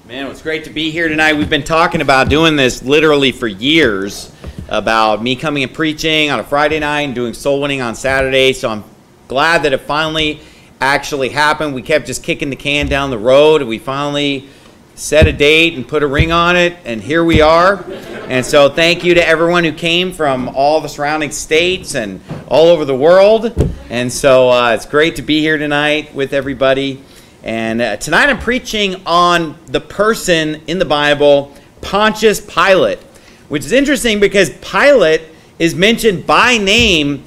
Man, it's great to be here tonight. We've been talking about doing this literally for years, about me coming and preaching on a Friday night and doing soul winning on Saturday. So I'm glad that it finally actually happened. We kept just kicking the can down the road, and we finally set a date and put a ring on it, and here we are. And so thank you to everyone who came from all the surrounding states and all over the world. And so it's great to be here tonight with everybody. And tonight I'm preaching on the person in the Bible, Pontius Pilate, which is interesting because Pilate is mentioned by name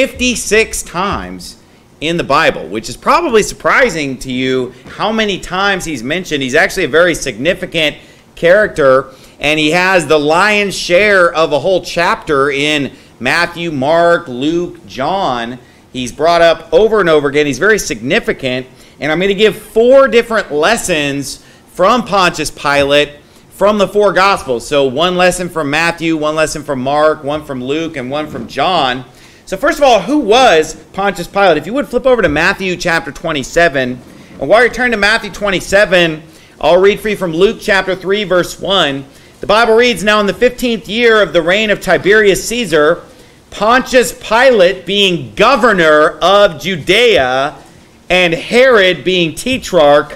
56 times in the Bible, which is probably surprising to you how many times he's mentioned. He's actually a very significant character, and he has the lion's share of a whole chapter in Matthew, Mark, Luke, John. He's brought up over and over again. He's very significant. And I'm going to give 4 different lessons from Pontius Pilate from the 4 Gospels. So one lesson from Matthew, one lesson from Mark, one from Luke, and one from John. So first of all, who was Pontius Pilate? If you would flip over to Matthew chapter 27. And while you're turning to Matthew 27, I'll read for you from Luke chapter 3, verse 1. The Bible reads, "Now in the 15th year of the reign of Tiberius Caesar, Pontius Pilate being governor of Judea, and Herod being tetrarch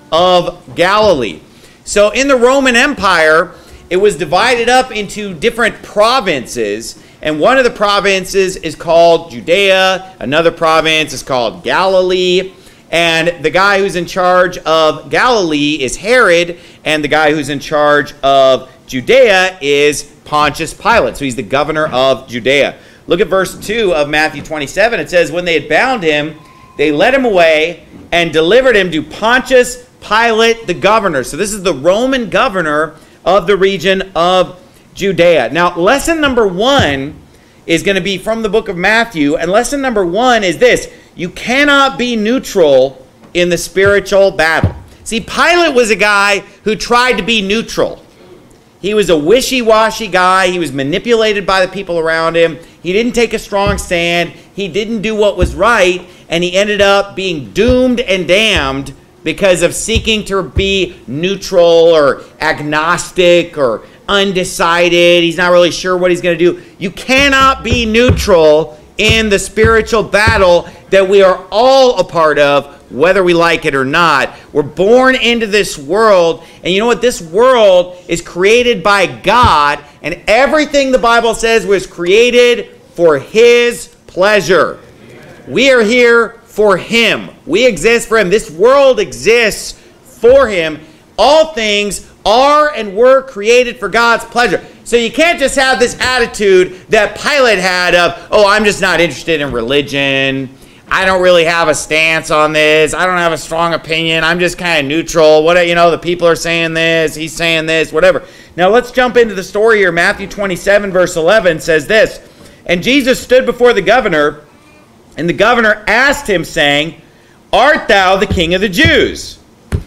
of Galilee." So in the Roman Empire, it was divided up into different provinces, and one of the provinces is called Judea, another province is called Galilee, and the guy who's in charge of Galilee is Herod, and the guy who's in charge of Judea is Pontius Pilate. So he's the governor of Judea. Look at verse 2 of Matthew 27. It says, "When they had bound him, they led him away and delivered him to Pontius Pilate the governor." So this is the Roman governor of the region of Judea. Now, lesson number 1 is going to be from the book of Matthew. And lesson number 1 is this: you cannot be neutral in the spiritual battle. See, Pilate was a guy who tried to be neutral. He was a wishy-washy guy. He was manipulated by the people around him. He didn't take a strong stand. He didn't do what was right. And he ended up being doomed and damned because of seeking to be neutral or agnostic or undecided. He's not really sure what he's going to do. You cannot be neutral in the spiritual battle that we are all a part of, whether we like it or not. We're born into this world, and you know what? This world is created by God, and everything the Bible says was created for His pleasure. We are here for Him. We exist for Him. This world exists for Him. All things are and were created for God's pleasure. So you can't just have this attitude that Pilate had of, oh, I'm just not interested in religion. I don't really have a stance on this. I don't have a strong opinion. I'm just kind of neutral. The people are saying this. He's saying this, whatever. Now let's jump into the story here. Matthew 27, verse 11 says this, "And Jesus stood before the governor, and the governor asked him, saying, Art thou the king of the Jews?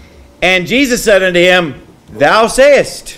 And Jesus said unto him, Thou sayest.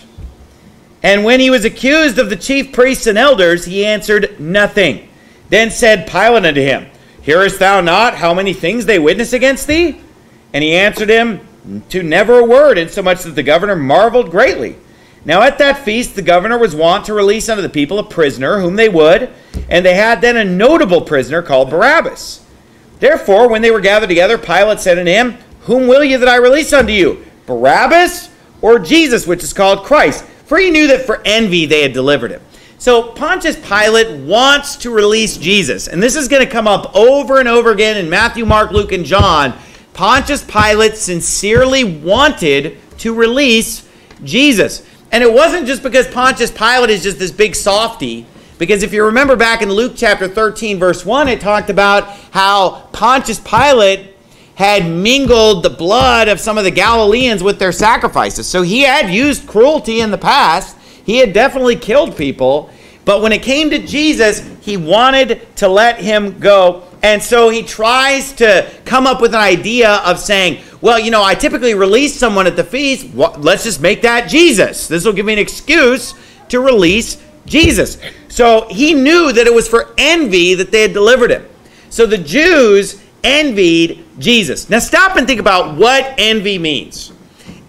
And when he was accused of the chief priests and elders, he answered nothing. Then said Pilate unto him, Hearest thou not how many things they witness against thee? And he answered him to never a word, insomuch that the governor marveled greatly. Now at that feast the governor was wont to release unto the people a prisoner whom they would, and they had then a notable prisoner called Barabbas. Therefore, when they were gathered together, Pilate said unto him, Whom will ye that I release unto you, Barabbas or Jesus, which is called Christ? For he knew that for envy they had delivered him. So Pontius Pilate wants to release Jesus. And this is going to come up over and over again in Matthew, Mark, Luke, and John. Pontius Pilate sincerely wanted to release Jesus. And it wasn't just because Pontius Pilate is just this big softy. Because if you remember back in Luke chapter 13, verse 1, it talked about how Pontius Pilate had mingled the blood of some of the Galileans with their sacrifices. So he had used cruelty in the past. He had definitely killed people. But when it came to Jesus, he wanted to let him go. And so he tries to come up with an idea of saying, well, I typically release someone at the feast. Let's just make that Jesus. This will give me an excuse to release Jesus. So he knew that it was for envy that they had delivered him. So the Jews envied Jesus. Now stop and think about what envy means.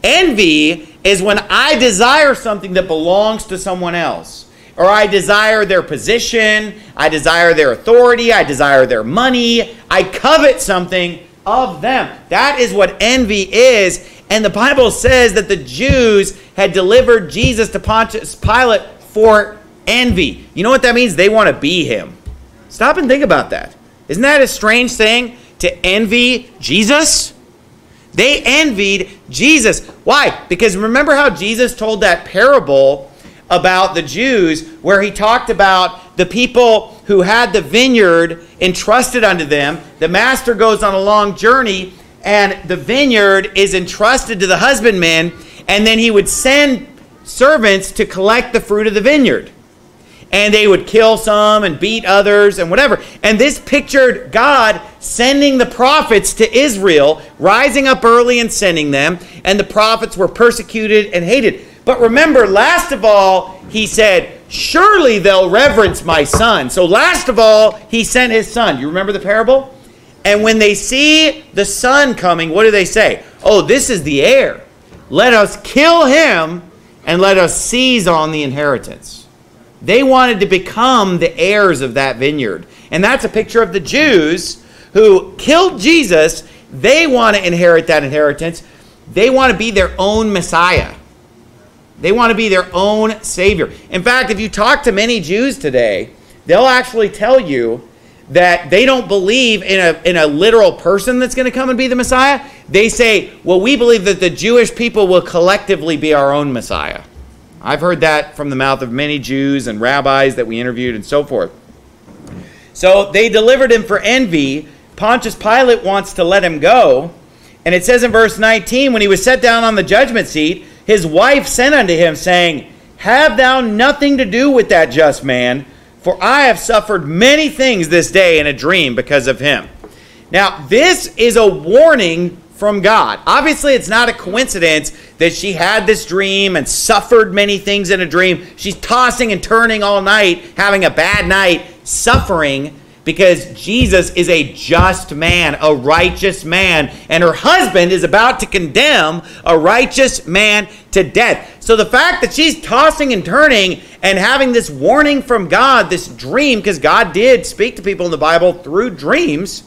Envy is when I desire something that belongs to someone else. Or I desire their position, I desire their authority, I desire their money, I covet something of them. That is what envy is. And the Bible says that the Jews had delivered Jesus to Pontius Pilate for envy. You know what that means? They want to be him. Stop and think about that. Isn't that a strange thing, to envy Jesus? They envied Jesus. Why? Because remember how Jesus told that parable about the Jews where he talked about the people who had the vineyard entrusted unto them. The master goes on a long journey and the vineyard is entrusted to the husbandman, and then he would send servants to collect the fruit of the vineyard. And they would kill some and beat others and whatever. And this pictured God sending the prophets to Israel, rising up early and sending them. And the prophets were persecuted and hated. But remember, last of all, he said, surely they'll reverence my son. So last of all, he sent his son. You remember the parable? And when they see the son coming, what do they say? Oh, this is the heir. Let us kill him and let us seize on the inheritance. They wanted to become the heirs of that vineyard. And that's a picture of the Jews who killed Jesus. They want to inherit that inheritance. They want to be their own Messiah. They want to be their own Savior. In fact, if you talk to many Jews today, they'll actually tell you that they don't believe in a literal person that's going to come and be the Messiah. They say, well, we believe that the Jewish people will collectively be our own Messiah. I've heard that from the mouth of many Jews and rabbis that we interviewed and so forth. So they delivered him for envy. Pontius Pilate wants to let him go. And it says in verse 19, when he was set down on the judgment seat, his wife sent unto him, saying, have thou nothing to do with that just man, for I have suffered many things this day in a dream because of him. Now, this is a warning from God. Obviously, it's not a coincidence that she had this dream and suffered many things in a dream. She's tossing and turning all night, having a bad night, suffering, because Jesus is a just man, a righteous man, and her husband is about to condemn a righteous man to death. So the fact that she's tossing and turning and having this warning from God, this dream, because God did speak to people in the Bible through dreams,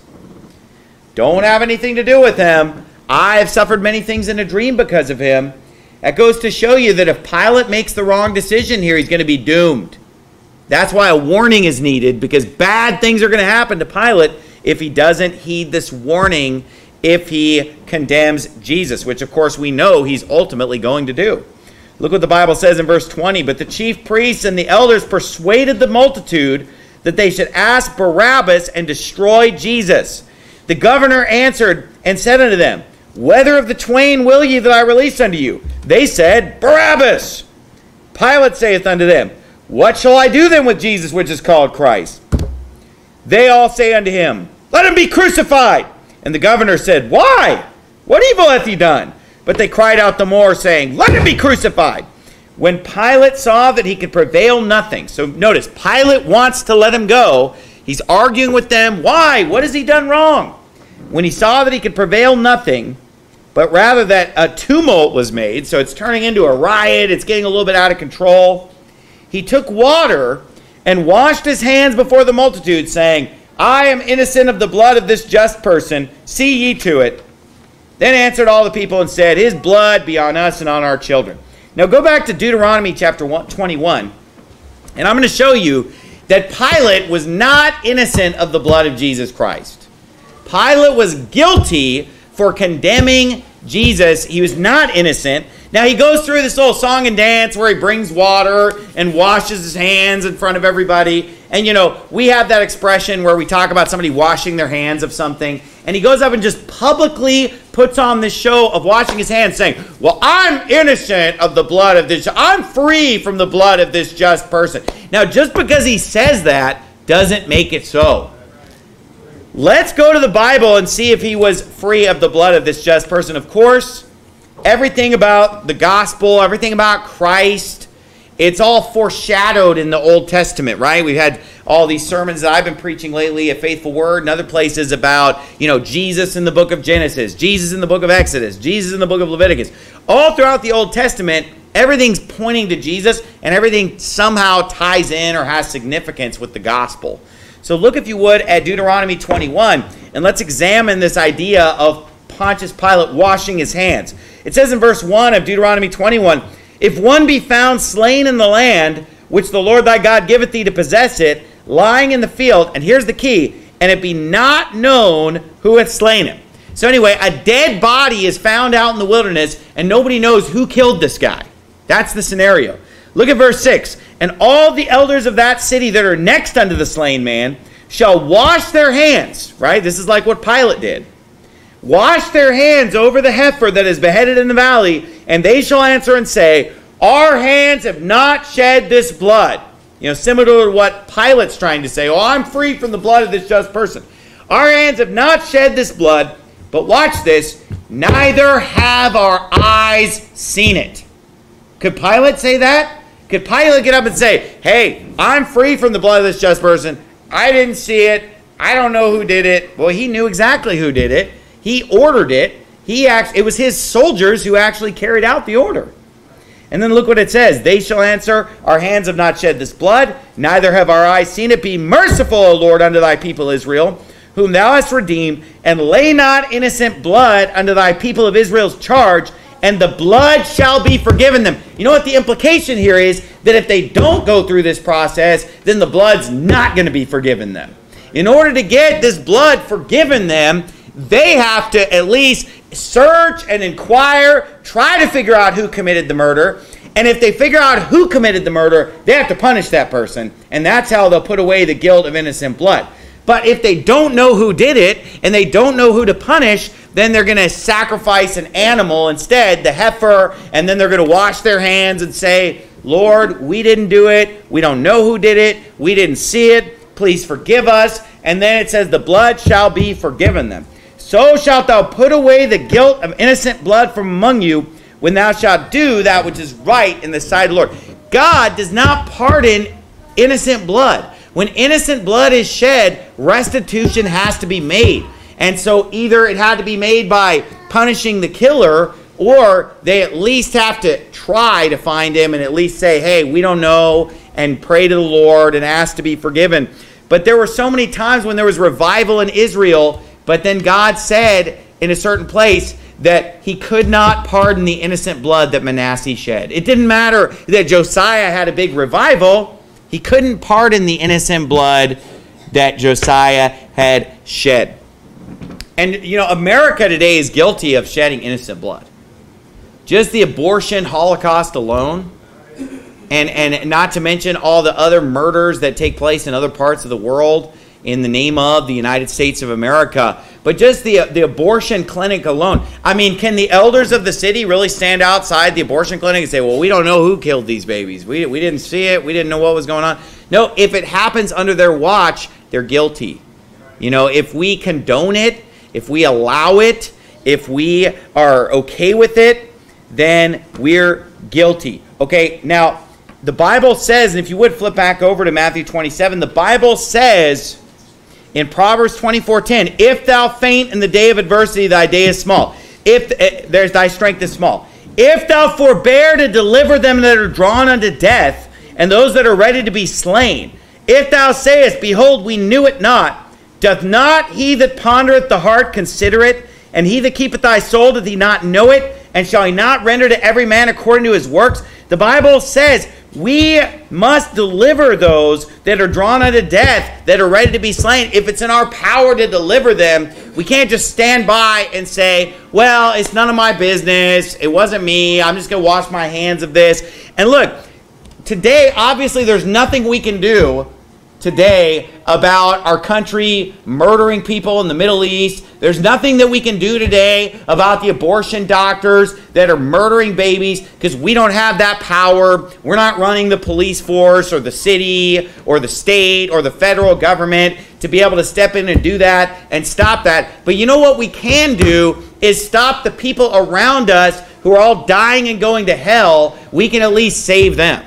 don't have anything to do with him. I have suffered many things in a dream because of him. That goes to show you that if Pilate makes the wrong decision here, he's going to be doomed. That's why a warning is needed, because bad things are going to happen to Pilate if he doesn't heed this warning, if he condemns Jesus, which of course we know he's ultimately going to do. Look what the Bible says in verse 20. But the chief priests and the elders persuaded the multitude that they should ask Barabbas and destroy Jesus. The governor answered and said unto them, whether of the twain will ye that I release unto you? They said, Barabbas. Pilate saith unto them, what shall I do then with Jesus, which is called Christ? They all say unto him, let him be crucified. And the governor said, why? What evil hath he done? But they cried out the more, saying, let him be crucified. When Pilate saw that he could prevail nothing. So notice, Pilate wants to let him go. He's arguing with them. Why? What has he done wrong? When he saw that he could prevail nothing, but rather that a tumult was made, so it's turning into a riot, it's getting a little bit out of control, he took water and washed his hands before the multitude, saying, I am innocent of the blood of this just person. See ye to it. Then answered all the people and said, his blood be on us and on our children. Now go back to Deuteronomy chapter 21, and I'm going to show you that Pilate was not innocent of the blood of Jesus Christ. Pilate was guilty for condemning Jesus. He was not innocent. Now he goes through this little song and dance where he brings water and washes his hands in front of everybody. And you know, we have that expression where we talk about somebody washing their hands of something. And he goes up and just publicly puts on this show of washing his hands, saying, well, I'm innocent of the blood of this. I'm free from the blood of this just person. Now, just because he says that doesn't make it so. Let's go to the Bible and see if he was free of the blood of this just person. Of course, everything about the gospel, everything about Christ, it's all foreshadowed in the Old Testament, right? We've had all these sermons that I've been preaching lately at Faithful Word and other places about, Jesus in the book of Genesis, Jesus in the book of Exodus, Jesus in the book of Leviticus. All throughout the Old Testament, everything's pointing to Jesus, and everything somehow ties in or has significance with the gospel. So look, if you would, at Deuteronomy 21, and let's examine this idea of Pontius Pilate washing his hands. It says in verse 1 of Deuteronomy 21, "If one be found slain in the land, which the Lord thy God giveth thee to possess it, lying in the field," and here's the key, "and it be not known who hath slain him." So anyway, a dead body is found out in the wilderness, and nobody knows who killed this guy. That's the scenario. Look at verse 6. "And all the elders of that city that are next unto the slain man shall wash their hands," right? This is like what Pilate did. "Wash their hands over the heifer that is beheaded in the valley, and they shall answer and say, Our hands have not shed this blood." Similar to what Pilate's trying to say. "Oh, I'm free from the blood of this just person. Our hands have not shed this blood, but watch this, neither have our eyes seen it." Could Pilate say that? Could Pilate get up and say, "Hey, I'm free from the blood of this just person. I didn't see it. I don't know who did it"? Well, he knew exactly who did it. He ordered it. It was his soldiers who actually carried out the order. And then look what it says. "They shall answer, Our hands have not shed this blood, neither have our eyes seen it. Be merciful, O Lord, unto thy people Israel, whom thou hast redeemed, and lay not innocent blood unto thy people of Israel's charge, and the blood shall be forgiven them." You know what the implication here is? That if they don't go through this process, then the blood's not going to be forgiven them. In order to get this blood forgiven them, they have to at least search and inquire, try to figure out who committed the murder. And if they figure out who committed the murder, they have to punish that person. And that's how they'll put away the guilt of innocent blood. But if they don't know who did it, and they don't know who to punish, then they're going to sacrifice an animal instead, the heifer, and then they're going to wash their hands and say, "Lord, we didn't do it. We don't know who did it. We didn't see it. Please forgive us." And then it says, "The blood shall be forgiven them. So shalt thou put away the guilt of innocent blood from among you, when thou shalt do that which is right in the sight of the Lord." God does not pardon innocent blood. When innocent blood is shed, restitution has to be made. And so either it had to be made by punishing the killer, or they at least have to try to find him and at least say, "Hey, we don't know," and pray to the Lord and ask to be forgiven. But there were so many times when there was revival in Israel, but then God said in a certain place that he could not pardon the innocent blood that Manasseh shed. It didn't matter that Josiah had a big revival. He couldn't pardon the innocent blood that Josiah had shed. And, America today is guilty of shedding innocent blood. Just the abortion holocaust alone, and not to mention all the other murders that take place in other parts of the world in the name of the United States of America. But just the abortion clinic alone. I mean, can the elders of the city really stand outside the abortion clinic and say, "Well, we don't know who killed these babies. We didn't see it. We didn't know what was going on"? No, if it happens under their watch, they're guilty. If we condone it, if we allow it, if we are okay with it, then we're guilty. Okay, now, the Bible says, and if you would flip back over to Matthew 27, the Bible says in Proverbs 24:10, "If thou faint in the day of adversity, thy day is small. There's thy strength is small. If thou forbear to deliver them that are drawn unto death, and those that are ready to be slain, if thou sayest, Behold, we knew it not, doth not he that pondereth the heart consider it? And he that keepeth thy soul, doth he not know it? And shall he not render to every man according to his works?" The Bible says we must deliver those that are drawn unto death, that are ready to be slain. If it's in our power to deliver them, we can't just stand by and say, "Well, it's none of my business. It wasn't me. I'm just going to wash my hands of this." And look, today, obviously, there's nothing we can do today about our country murdering people in the Middle East. There's nothing that we can do today about the abortion doctors that are murdering babies, because we don't have that power. We're not running the police force or the city or the state or the federal government to be able to step in and do that and stop that. But you know what we can do is stop the people around us who are all dying and going to hell. We can at least save them.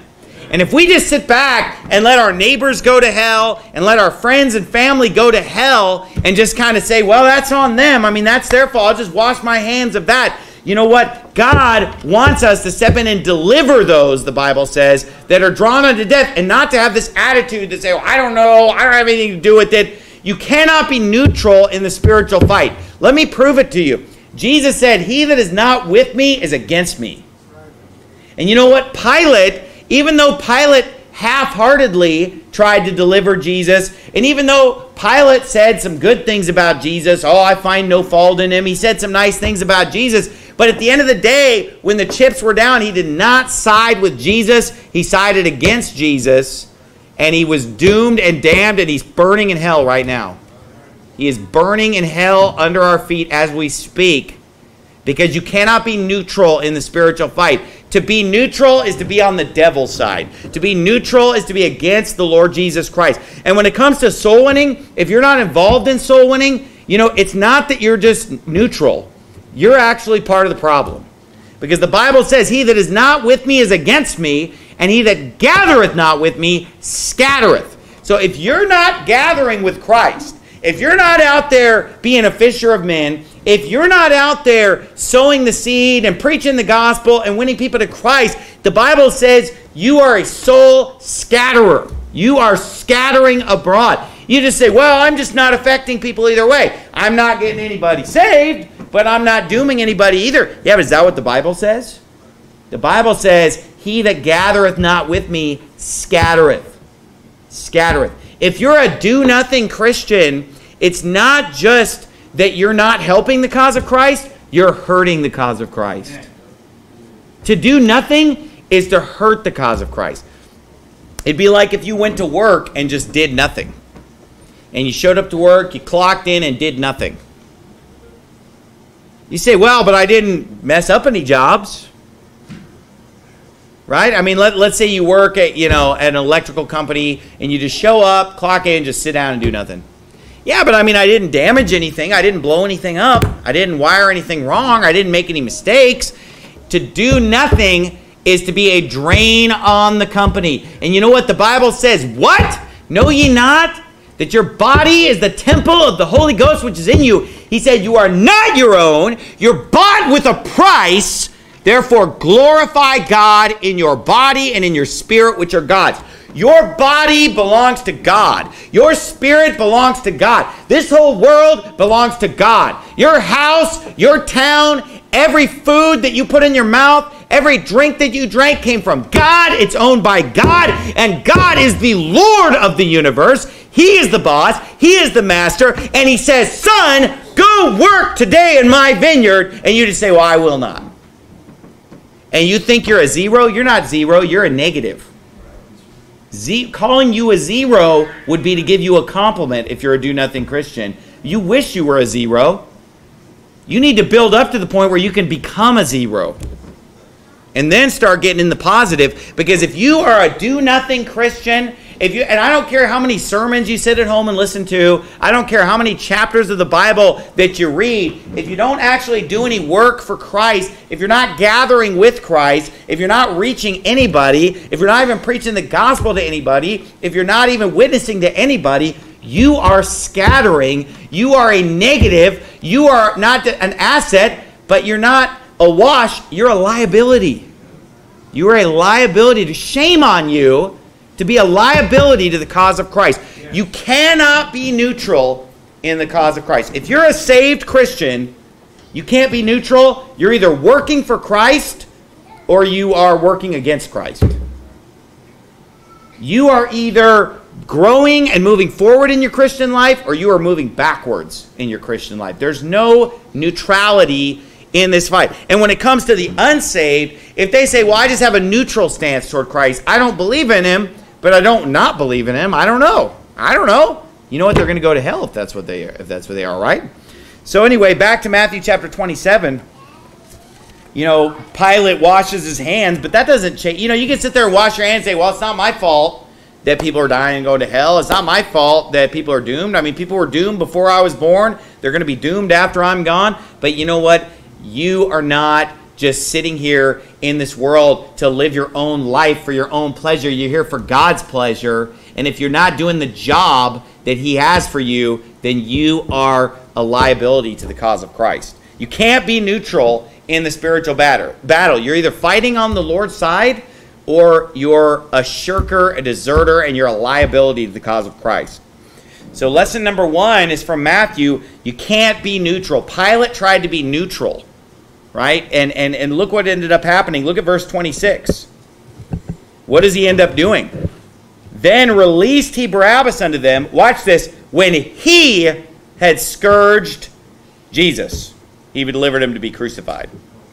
And if we just sit back and let our neighbors go to hell and let our friends and family go to hell and just kind of say, well, that's on them. I mean, that's their fault. I'll just wash my hands of that. You know what? God wants us to step in and deliver those, the Bible says, that are drawn unto death, and not to have this attitude to say, well, I don't know, I don't have anything to do with it. You cannot be neutral in the spiritual fight. Let me prove it to you. Jesus said, he that is not with me is against me. And you know what? Pilate, even though Pilate half-heartedly tried to deliver Jesus, and even though Pilate said some good things about Jesus, oh, I find no fault in him, he said some nice things about Jesus, but at the end of the day, when the chips were down, he did not side with Jesus, he sided against Jesus, and he was doomed and damned, and he's burning in hell right now. He is burning in hell under our feet as we speak, because you cannot be neutral in the spiritual fight. To be neutral is to be on the devil's side. To be neutral is to be against the Lord Jesus Christ. And when it comes to soul winning, if you're not involved in soul winning, you know, it's not that you're just neutral. You're actually part of the problem. Because the Bible says, he that is not with me is against me, and he that gathereth not with me scattereth. So if you're not gathering with Christ, if you're not out there being a fisher of men, if you're not out there sowing the seed and preaching the gospel and winning people to Christ, the Bible says you are a soul scatterer. You are scattering abroad. You just say, well, I'm just not affecting people either way. I'm not getting anybody saved, but I'm not dooming anybody either. Yeah, but is that what the Bible says? The Bible says, he that gathereth not with me scattereth. Scattereth. If you're a do-nothing Christian, it's not just that you're not helping the cause of Christ, you're hurting the cause of Christ. To do nothing is to hurt the cause of Christ. It'd be like if you went to work and just did nothing. And you showed up to work, you clocked in and did nothing. You say, well, but I didn't mess up any jobs. Right? I mean, let's say you work at, at an electrical company and you just show up, clock in, just sit down and do nothing. Yeah, but I mean, I didn't damage anything. I didn't blow anything up. I didn't wire anything wrong. I didn't make any mistakes. To do nothing is to be a drain on the company. And you know what the Bible says? What? Know ye not that your body is the temple of the Holy Ghost which is in you? He said, you are not your own. You're bought with a price. Therefore, glorify God in your body and in your spirit, which are God's. Your body belongs to God. Your spirit belongs to God. This whole world belongs to God. Your house, your town, every food that you put in your mouth, every drink that you drank came from God. It's owned by God, and God is the Lord of the universe. He is the boss. He is the master, and he says, son, go work today in my vineyard, and you just say, well, I will not. And you think you're a zero? You're not zero. You're a negative. Calling you a zero would be to give you a compliment if you're a do-nothing Christian. You wish you were a zero. You need to build up to the point where you can become a zero. And then start getting in the positive. Because if you are a do-nothing Christian, and I don't care how many sermons you sit at home and listen to, I don't care how many chapters of the Bible that you read, if you don't actually do any work for Christ, if you're not gathering with Christ, if you're not reaching anybody, if you're not even preaching the gospel to anybody, if you're not even witnessing to anybody, you are scattering, you are a negative, you are not an asset, but you're not a wash, you're a liability. You are a liability. To shame on you to be a liability to the cause of Christ. You cannot be neutral in the cause of Christ. If you're a saved Christian, you can't be neutral. You're either working for Christ or you are working against Christ. You are either growing and moving forward in your Christian life or you are moving backwards in your Christian life. There's no neutrality in this fight. And when it comes to the unsaved, if they say, well, I just have a neutral stance toward Christ, I don't believe in him, but I don't not believe in him, I don't know. You know what? They're going to go to hell if that's what they are, right? So anyway, back to Matthew chapter 27. Pilate washes his hands, but that doesn't change. You can sit there and wash your hands and say, well, it's not my fault that people are dying and going to hell. It's not my fault that people are doomed. I mean, people were doomed before I was born. They're going to be doomed after I'm gone. But you know what? You are not just sitting here in this world to live your own life for your own pleasure. You're here for God's pleasure. And if you're not doing the job that he has for you, then you are a liability to the cause of Christ. You can't be neutral in the spiritual battle. You're either fighting on the Lord's side or you're a shirker, a deserter, and you're a liability to the cause of Christ. So lesson number 1 is from Matthew. You can't be neutral. Pilate tried to be neutral, right? And look what ended up happening. Look at verse 26. What does he end up doing? Then released he Barabbas unto them. Watch this. When he had scourged Jesus, he delivered him to be crucified.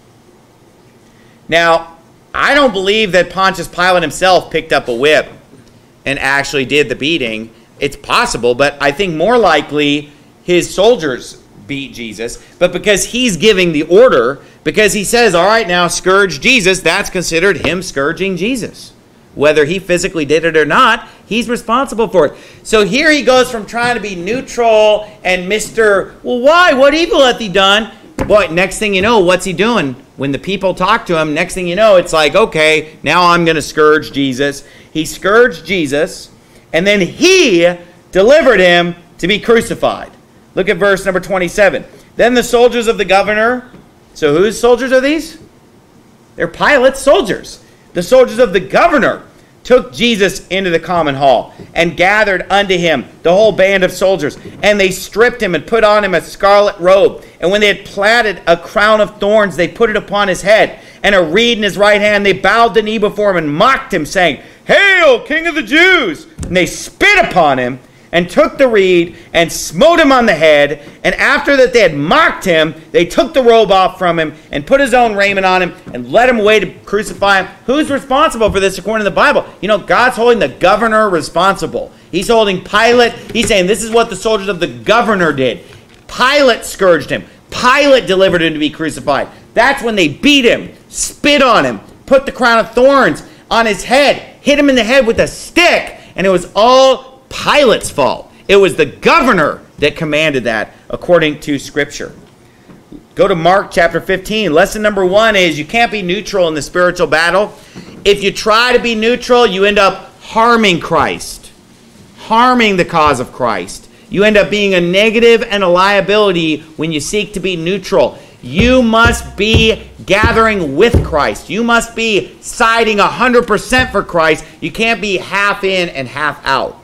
Now, I don't believe that Pontius Pilate himself picked up a whip and actually did the beating. It's possible, but I think more likely his soldiers beat Jesus. But because he's giving the order, because he says, all right, now scourge Jesus, that's considered him scourging Jesus. Whether he physically did it or not, he's responsible for it. So here he goes from trying to be neutral and well, why? What evil hath he done? Boy, next thing you know, what's he doing? When the people talk to him, next thing you know, it's like, okay, now I'm going to scourge Jesus. He scourged Jesus, and then he delivered him to be crucified. Look at verse number 27. Then the soldiers of the governor, so whose soldiers are these? They're Pilate's soldiers. The soldiers of the governor took Jesus into the common hall and gathered unto him the whole band of soldiers. And they stripped him and put on him a scarlet robe. And when they had platted a crown of thorns, they put it upon his head. And a reed in his right hand, they bowed the knee before him and mocked him, saying, Hail, King of the Jews! And they spit upon him and took the reed and smote him on the head. And after that they had mocked him, they took the robe off from him and put his own raiment on him and led him away to crucify him. Who's responsible for this according to the Bible? You know, God's holding the governor responsible. He's holding Pilate. He's saying this is what the soldiers of the governor did. Pilate scourged him. Pilate delivered him to be crucified. That's when they beat him, spit on him, put the crown of thorns on his head, hit him in the head with a stick, and it was all Pilate's fault. It was the governor that commanded that according to Scripture. Go to Mark chapter 15. Lesson number 1 is you can't be neutral in the spiritual battle. If you try to be neutral, you end up harming Christ, harming the cause of Christ. You end up being a negative and a liability when you seek to be neutral. You must be gathering with Christ. You must be siding 100% for Christ. You can't be half in and half out.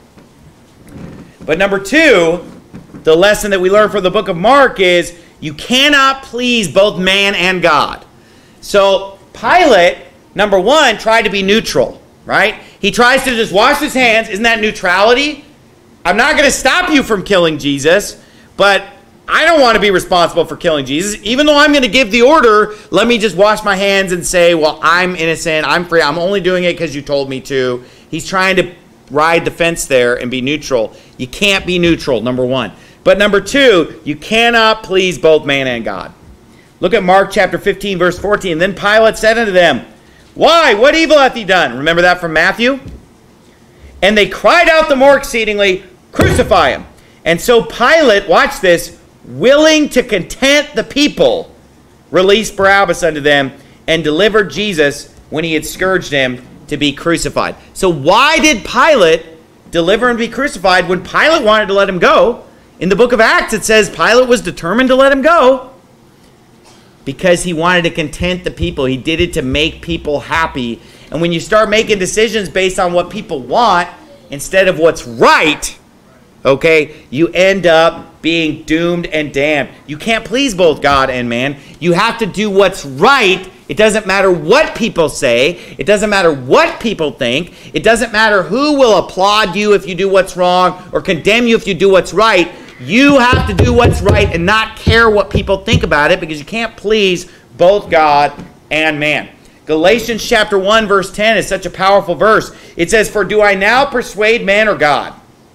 But number 2, the lesson that we learn from the book of Mark is you cannot please both man and God. So Pilate, number 1, tried to be neutral, right? He tries to just wash his hands. Isn't that neutrality? I'm not going to stop you from killing Jesus, but I don't want to be responsible for killing Jesus. Even though I'm going to give the order, let me just wash my hands and say, well, I'm innocent, I'm free, I'm only doing it because you told me to. He's trying to ride the fence there and be neutral. You can't be neutral, number 1. But number 2, you cannot please both man and God. Look at Mark chapter 15, verse 14. Then Pilate said unto them, Why? What evil hath he done? Remember that from Matthew? And they cried out the more exceedingly, Crucify him. And so Pilate, watch this, willing to content the people, released Barabbas unto them and delivered Jesus when he had scourged him to be crucified. So why did Pilate deliver him to be crucified when Pilate wanted to let him go? In the book of Acts it says Pilate was determined to let him go because he wanted to content the people. He did it to make people happy. And when you start making decisions based on what people want instead of what's right, okay, you end up being doomed and damned. You can't please both God and man. You have to do what's right. It doesn't matter what people say. It doesn't matter what people think. It doesn't matter who will applaud you if you do what's wrong or condemn you if you do what's right. You have to do what's right and not care what people think about it because you can't please both God and man. Galatians chapter 1 verse 10 is such a powerful verse. It says, For do I now persuade man or God?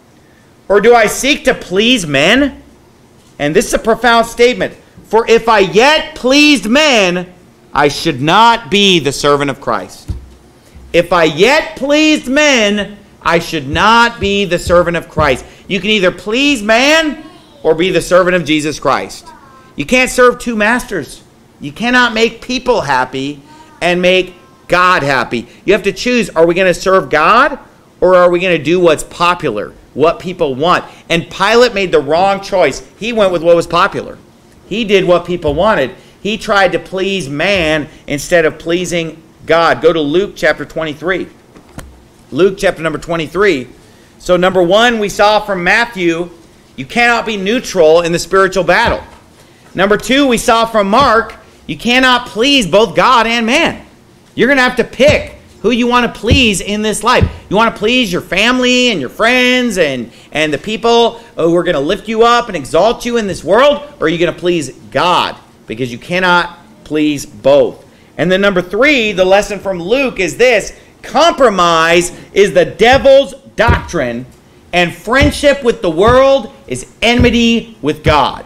Or do I seek to please men? And this is a profound statement. For if I yet pleased men, I should not be the servant of Christ. If I yet pleased men, I should not be the servant of Christ. You can either please man or be the servant of Jesus Christ. You can't serve two masters. You cannot make people happy and make God happy. You have to choose, are we going to serve God or are we going to do what's popular, what people want? And Pilate made the wrong choice. He went with what was popular. He did what people wanted. He tried to please man instead of pleasing God. Go to Luke chapter 23. Luke chapter number 23. So number one, we saw from Matthew, you cannot be neutral in the spiritual battle. Number two, we saw from Mark, you cannot please both God and man. You're going to have to pick who you want to please in this life. You want to please your family and your friends and the people who are going to lift you up and exalt you in this world, or are you going to please God? Because you cannot please both. And then number three, the lesson from Luke is this: compromise is the devil's doctrine, and friendship with the world is enmity with God.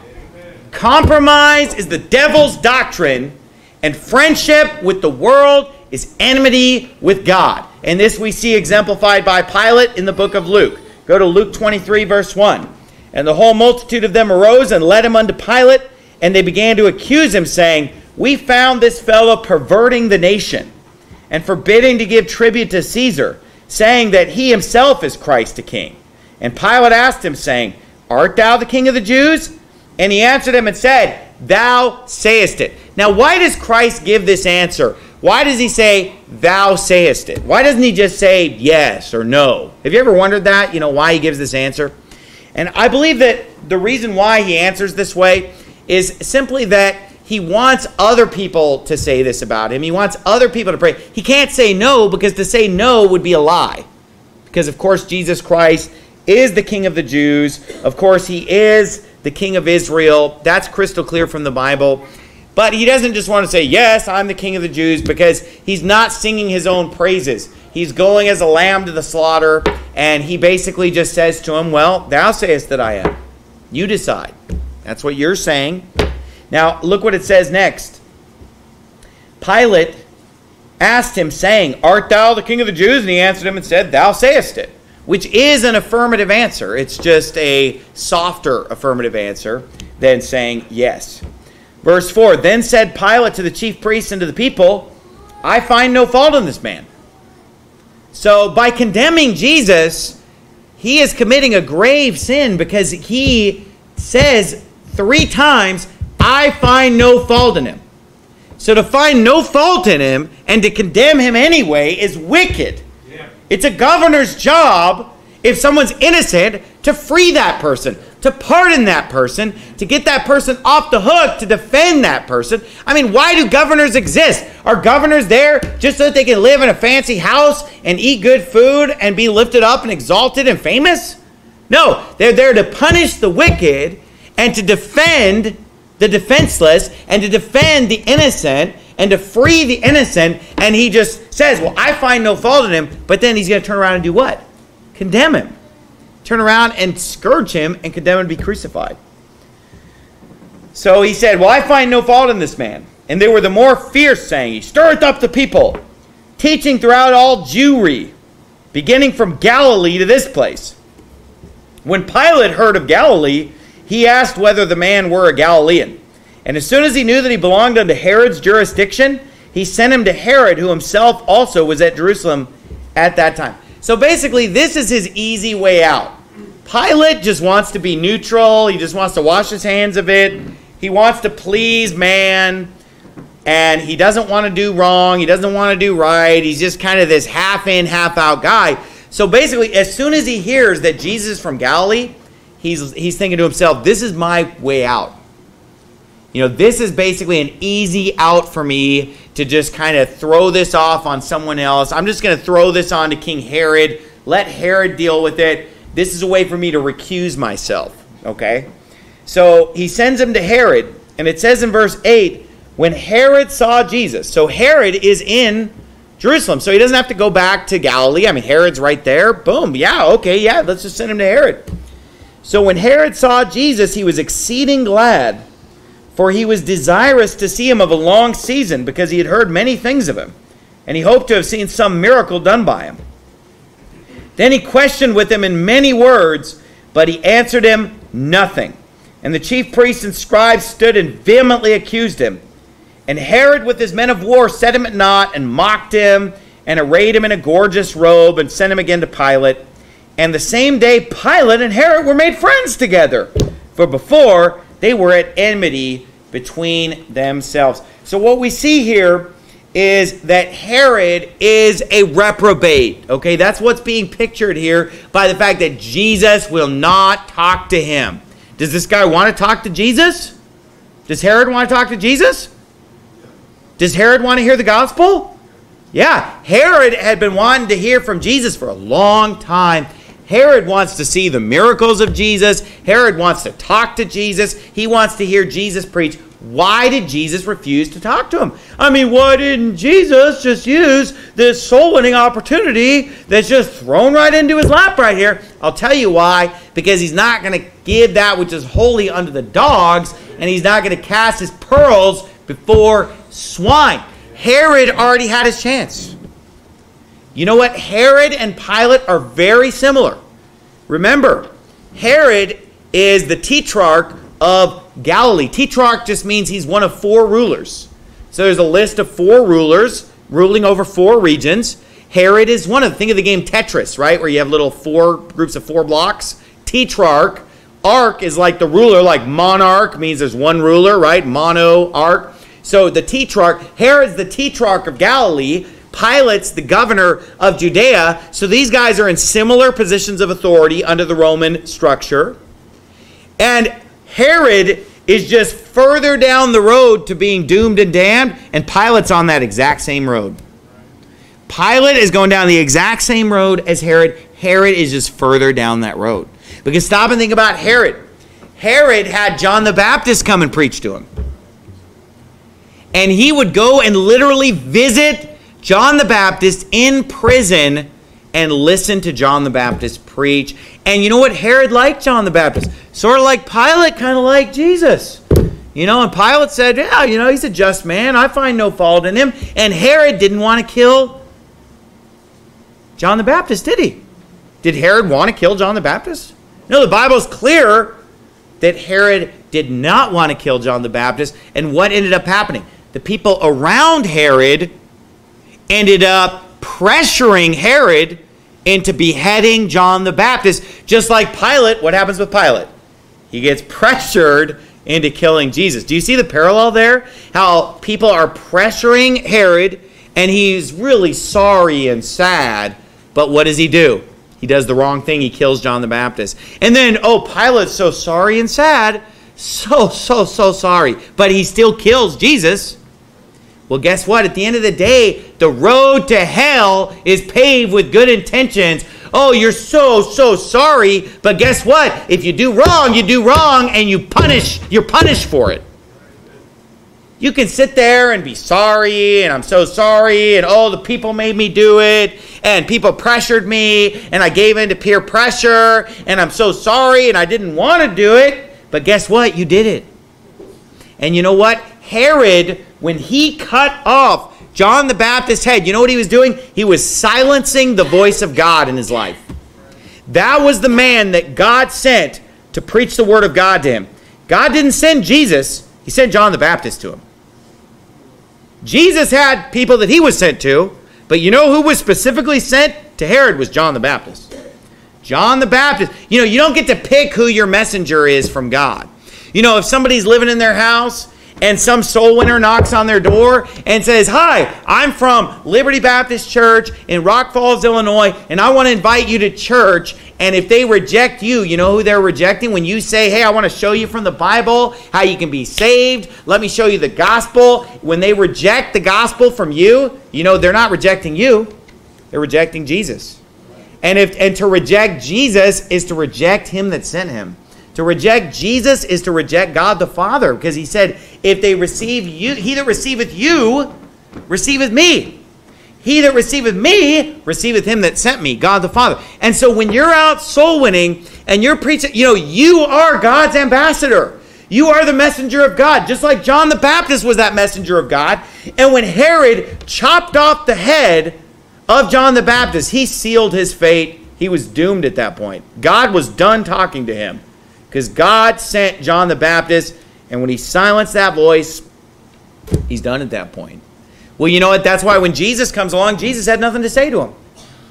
Compromise is the devil's doctrine, and friendship with the world is enmity with God. And this we see exemplified by Pilate in the book of Luke. Go to Luke 23, verse 1. And the whole multitude of them arose and led him unto Pilate, and they began to accuse him, saying, We found this fellow perverting the nation, and forbidding to give tribute to Caesar, saying that he himself is Christ the King. And Pilate asked him, saying, Art thou the King of the Jews? And he answered him and said, Thou sayest it. Now, why does Christ give this answer? Why does he say, Thou sayest it? Why doesn't he just say yes or no? Have you ever wondered that? Why he gives this answer? And I believe that the reason why he answers this way is simply that he wants other people to say this about him. He wants other people to pray. He can't say no, because to say no would be a lie. Because, of course, Jesus Christ is the King of the Jews. Of course, he is the King of Israel. That's crystal clear from the Bible. But he doesn't just want to say, yes, I'm the King of the Jews, because he's not singing his own praises. He's going as a lamb to the slaughter, and he basically just says to him, well, thou sayest that I am. You decide. That's what you're saying. Now, look what it says next. Pilate asked him, saying, Art thou the King of the Jews? And he answered him and said, Thou sayest it. Which is an affirmative answer. It's just a softer affirmative answer than saying yes. Verse 4, Then said Pilate to the chief priests and to the people, I find no fault in this man. So by condemning Jesus, he is committing a grave sin, because he says 3 times, I find no fault in him. So to find no fault in him and to condemn him anyway is wicked. Yeah. It's a governor's job, if someone's innocent, to free that person, to pardon that person, to get that person off the hook, to defend that person. I mean, why do governors exist? Are governors there just so that they can live in a fancy house and eat good food and be lifted up and exalted and famous? No, they're there to punish the wicked and to defend the defenseless and to defend the innocent and to free the innocent. And he just says, well, I find no fault in him. But then he's going to turn around and do what? Condemn him. Turn around and scourge him and condemn him to be crucified. So he said, well, I find no fault in this man. And they were the more fierce, saying, He stirreth up the people, teaching throughout all Jewry, beginning from Galilee to this place. When Pilate heard of Galilee, he asked whether the man were a Galilean. And as soon as he knew that he belonged unto Herod's jurisdiction, he sent him to Herod, who himself also was at Jerusalem at that time. So basically, this is his easy way out. Pilate just wants to be neutral. He just wants to wash his hands of it. He wants to please man. And he doesn't want to do wrong. He doesn't want to do right. He's just kind of this half in, half out guy. So basically, as soon as he hears that Jesus is from Galilee, he's thinking to himself, this is my way out. This is basically an easy out for me to just kind of throw this off on someone else. I'm just going to throw this on to King Herod. Let Herod deal with it. This is a way for me to recuse myself. Okay? So he sends him to Herod. And it says in verse 8, when Herod saw Jesus. So Herod is in Jerusalem. So he doesn't have to go back to Galilee. I mean, Herod's right there. Boom. Yeah, okay, yeah. Let's just send him to Herod. So when Herod saw Jesus, he was exceeding glad, for he was desirous to see him of a long season, because he had heard many things of him, and he hoped to have seen some miracle done by him. Then he questioned with him in many words, but he answered him nothing. And the chief priests and scribes stood and vehemently accused him. And Herod with his men of war set him at naught and mocked him and arrayed him in a gorgeous robe and sent him again to Pilate. And the same day Pilate and Herod were made friends together, for before they were at enmity between themselves. So what we see here is that Herod is a reprobate. Okay, that's what's being pictured here by the fact that Jesus will not talk to him. Does this guy want to talk to Jesus? Does Herod want to talk to Jesus? Does Herod want to hear the gospel? Yeah, Herod had been wanting to hear from Jesus for a long time. Herod wants to see the miracles of Jesus. Herod wants to talk to Jesus. He wants to hear Jesus preach. Why did Jesus refuse to talk to him? I mean, why didn't Jesus just use this soul-winning opportunity that's just thrown right into his lap right here? I'll tell you why. Because he's not going to give that which is holy unto the dogs, and he's not going to cast his pearls before swine. Herod already had his chance. You know what? Herod and Pilate are very similar. Remember, Herod is the tetrarch of Galilee. Tetrarch just means he's one of 4 rulers. So there's a list of 4 rulers ruling over 4 regions. Herod is one of them. Think of the game Tetris, right? Where you have little 4 groups of 4 blocks. Tetrarch. Arch is like the ruler, like monarch means there's one ruler, right? Mono-arch. So the tetrarch, Herod's the tetrarch of Galilee. Pilate's the governor of Judea. So these guys are in similar positions of authority under the Roman structure. And Herod is just further down the road to being doomed and damned, and Pilate's on that exact same road. Pilate is going down the exact same road as Herod. Herod is just further down that road. Because stop and think about Herod. Herod had John the Baptist come and preach to him. And he would go and literally visit John the Baptist in prison and listen to John the Baptist preach. And you know what? Herod liked John the Baptist. Sort of like Pilate kind of liked Jesus. You know, and Pilate said, yeah, you know, he's a just man. I find no fault in him. And Herod didn't want to kill John the Baptist, did he? Did Herod want to kill John the Baptist? No, the Bible's clear that Herod did not want to kill John the Baptist. And what ended up happening? The people around Herod ended up pressuring Herod into beheading John the Baptist. Just like Pilate, what happens with Pilate? He gets pressured into killing Jesus. Do you see the parallel there? How people are pressuring Herod, and he's really sorry and sad, but what does he do? He does the wrong thing. He kills John the Baptist. And then, Pilate's so sorry and sad. So sorry. But he still kills Jesus. Well, guess what? At the end of the day, the road to hell is paved with good intentions. Oh, you're so sorry. But guess what? If you do wrong, and you're punished for it. You can sit there and be sorry, and I'm so sorry, and the people made me do it, and people pressured me, and I gave in to peer pressure, and I'm so sorry, and I didn't want to do it. But guess what? You did it. And you know what? Herod, when he cut off John the Baptist's head, you know what he was doing? He was silencing the voice of God in his life. That was the man that God sent to preach the word of God to him. God didn't send Jesus. He sent John the Baptist to him. Jesus had people that he was sent to, but you know who was specifically sent to Herod was John the Baptist. John the Baptist. You know, you don't get to pick who your messenger is from God. You know, if somebody's living in their house and some soul winner knocks on their door and says, hi, I'm from Liberty Baptist Church in Rock Falls, Illinois, and I want to invite you to church. And if they reject you, you know who they're rejecting? When you say, hey, I want to show you from the Bible how you can be saved. Let me show you the gospel. When they reject the gospel from you, you know they're not rejecting you. They're rejecting Jesus. And to reject Jesus is to reject him that sent him. To reject Jesus is to reject God the Father, because he said, if they receive you, he that receiveth you, receiveth me. He that receiveth me, receiveth him that sent me, God the Father. And so when you're out soul winning and you're preaching, you know, you are God's ambassador. You are the messenger of God, just like John the Baptist was that messenger of God. And when Herod chopped off the head of John the Baptist, he sealed his fate. He was doomed at that point. God was done talking to him, because God sent John the Baptist, and when he silenced that voice, He's done at that point. Well, you know what? That's why when Jesus comes along, Jesus had nothing to say to him.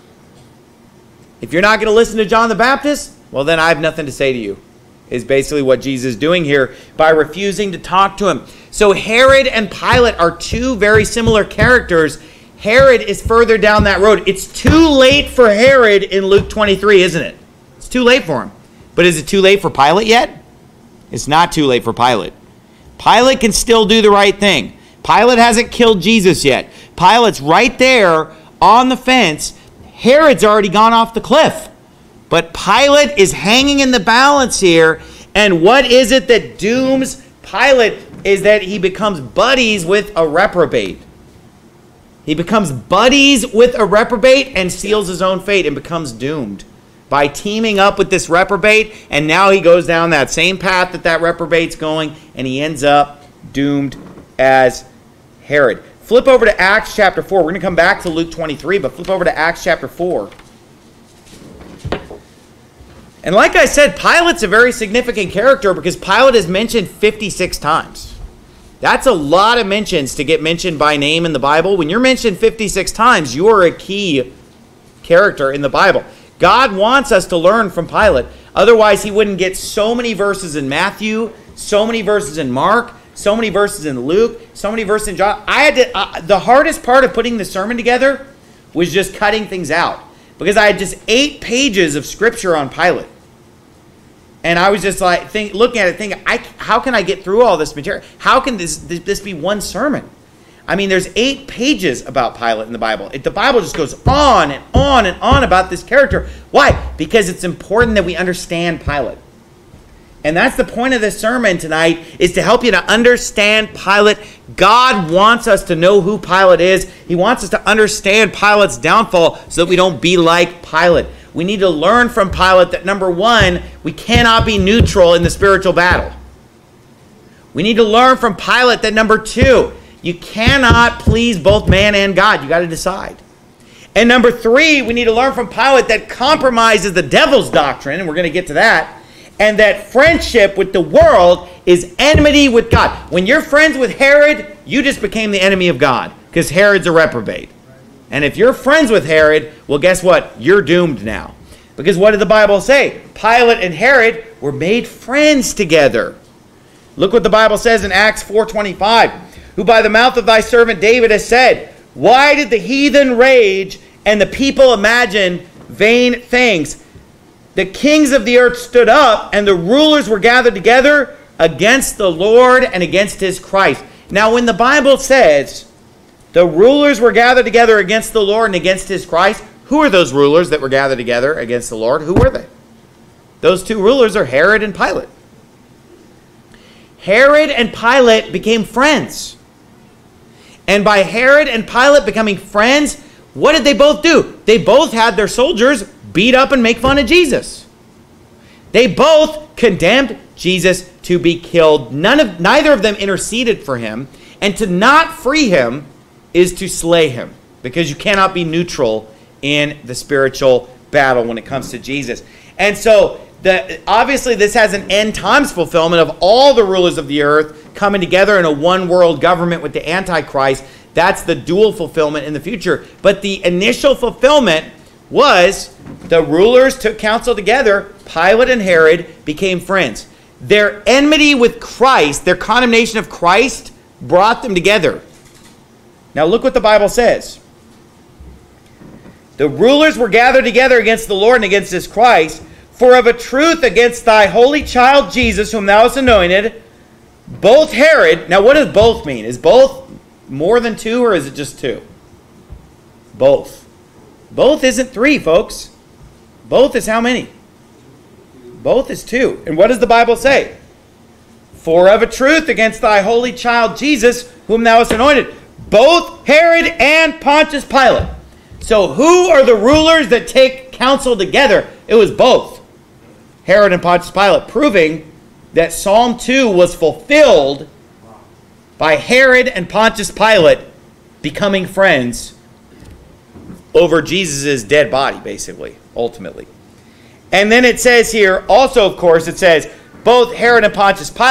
If you're not going to listen to John the Baptist, well, then I have nothing to say to you, is basically what Jesus is doing here by refusing to talk to him. So Herod and Pilate are two very similar characters. Herod is further down that road. It's too late for Herod in Luke 23, isn't it? It's too late for him. But is it too late for Pilate yet? It's not too late for Pilate. Pilate can still do the right thing. Pilate hasn't killed Jesus yet. Pilate's right there on the fence. Herod's already gone off the cliff. But Pilate is hanging in the balance here. And what is it that dooms Pilate is that he becomes buddies with a reprobate. He becomes buddies with a reprobate and seals his own fate and becomes doomed by teaming up with this reprobate. And now he goes down that same path that reprobate's going, and he ends up doomed as Herod. Flip over to Acts chapter 4. We're going to come back to Luke 23, but flip over to Acts chapter 4. And like I said, Pilate's a very significant character because Pilate is mentioned 56 times. That's a lot of mentions to get mentioned by name in the Bible. When you're mentioned 56 times, you are a key character in the Bible. God wants us to learn from Pilate. Otherwise, he wouldn't get so many verses in Matthew, so many verses in Mark, so many verses in Luke, so many verses in John. The hardest part of putting the sermon together was just cutting things out. Because I had just 8 pages of scripture on Pilate. And I was just like, looking at it, thinking, how can I get through all this material? How can this be one sermon? I mean, there's 8 pages about Pilate in the Bible. The Bible just goes on and on and on about this character. Why? Because it's important that we understand Pilate. And that's the point of this sermon tonight, is to help you to understand Pilate. God wants us to know who Pilate is. He wants us to understand Pilate's downfall so that we don't be like Pilate. We need to learn from Pilate that, number one, we cannot be neutral in the spiritual battle. We need to learn from Pilate that, number two, you cannot please both man and God. You got to decide. And number three, we need to learn from Pilate that compromise is the devil's doctrine, and we're going to get to that. And that friendship with the world is enmity with God. When you're friends with Herod, you just became the enemy of God because Herod's a reprobate. And if you're friends with Herod, well, guess what? You're doomed now. Because what did the Bible say? Pilate and Herod were made friends together. Look what the Bible says in Acts 4:25. Who by the mouth of thy servant David has said, why did the heathen rage and the people imagine vain things? The kings of the earth stood up, and the rulers were gathered together against the Lord and against his Christ. Now, when the Bible says the rulers were gathered together against the Lord and against his Christ, who are those rulers that were gathered together against the Lord? Who were they? Those two rulers are Herod and Pilate. Herod and Pilate became friends. And by Herod and Pilate becoming friends, what did they both do? They both had their soldiers beat up and make fun of Jesus. They both condemned Jesus to be killed. Neither of them interceded for him. And to not free him is to slay him, because you cannot be neutral in the spiritual battle when it comes to Jesus. And so, obviously, this has an end times fulfillment of all the rulers of the earth coming together in a one world government with the Antichrist. That's the dual fulfillment in the future. But the initial fulfillment was the rulers took counsel together. Pilate and Herod became friends. Their enmity with Christ, their condemnation of Christ, brought them together. Now look what the Bible says. The rulers were gathered together against the Lord and against his Christ. For of a truth against thy holy child Jesus, whom thou hast anointed, both Herod. Now what does both mean? Is both more than two, or is it just two? Both. Both isn't three, folks. Both is how many? Both is two. And what does the Bible say? For of a truth against thy holy child Jesus, whom thou hast anointed, both Herod and Pontius Pilate. So who are the rulers that take counsel together? It was both Herod and Pontius Pilate, proving that Psalm 2 was fulfilled by Herod and Pontius Pilate becoming friends over Jesus' dead body, basically, ultimately. And then it says here, also, of course, it says, both Herod and Pontius Pilate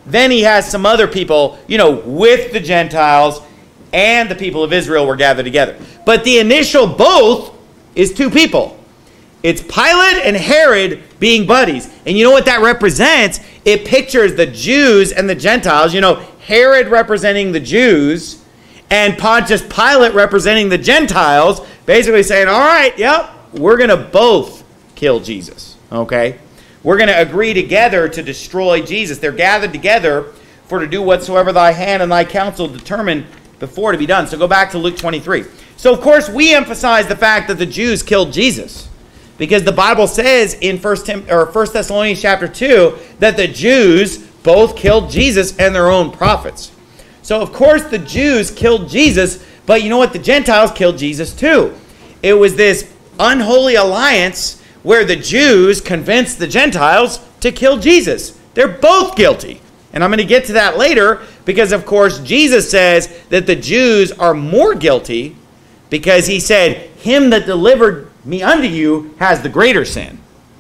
then he has some other people, with the Gentiles and the people of Israel were gathered together. But the initial both is two people. It's Pilate and Herod being buddies. And you know what that represents? It pictures the Jews and the Gentiles. Herod representing the Jews and Pontius Pilate representing the Gentiles, basically saying, all right, yep, we're going to both kill Jesus. Okay? We're going to agree together to destroy Jesus. They're gathered together for to do whatsoever thy hand and thy counsel determine before to be done. So go back to Luke 23. So, of course, we emphasize the fact that the Jews killed Jesus. Because the Bible says in 1 Thessalonians chapter 2 that the Jews both killed Jesus and their own prophets. So, of course, the Jews killed Jesus, but you know what? The Gentiles killed Jesus too. It was this unholy alliance where the Jews convinced the Gentiles to kill Jesus. They're both guilty. And I'm going to get to that later because, of course, Jesus says that the Jews are more guilty because he said, him that delivered me unto you has the greater sin.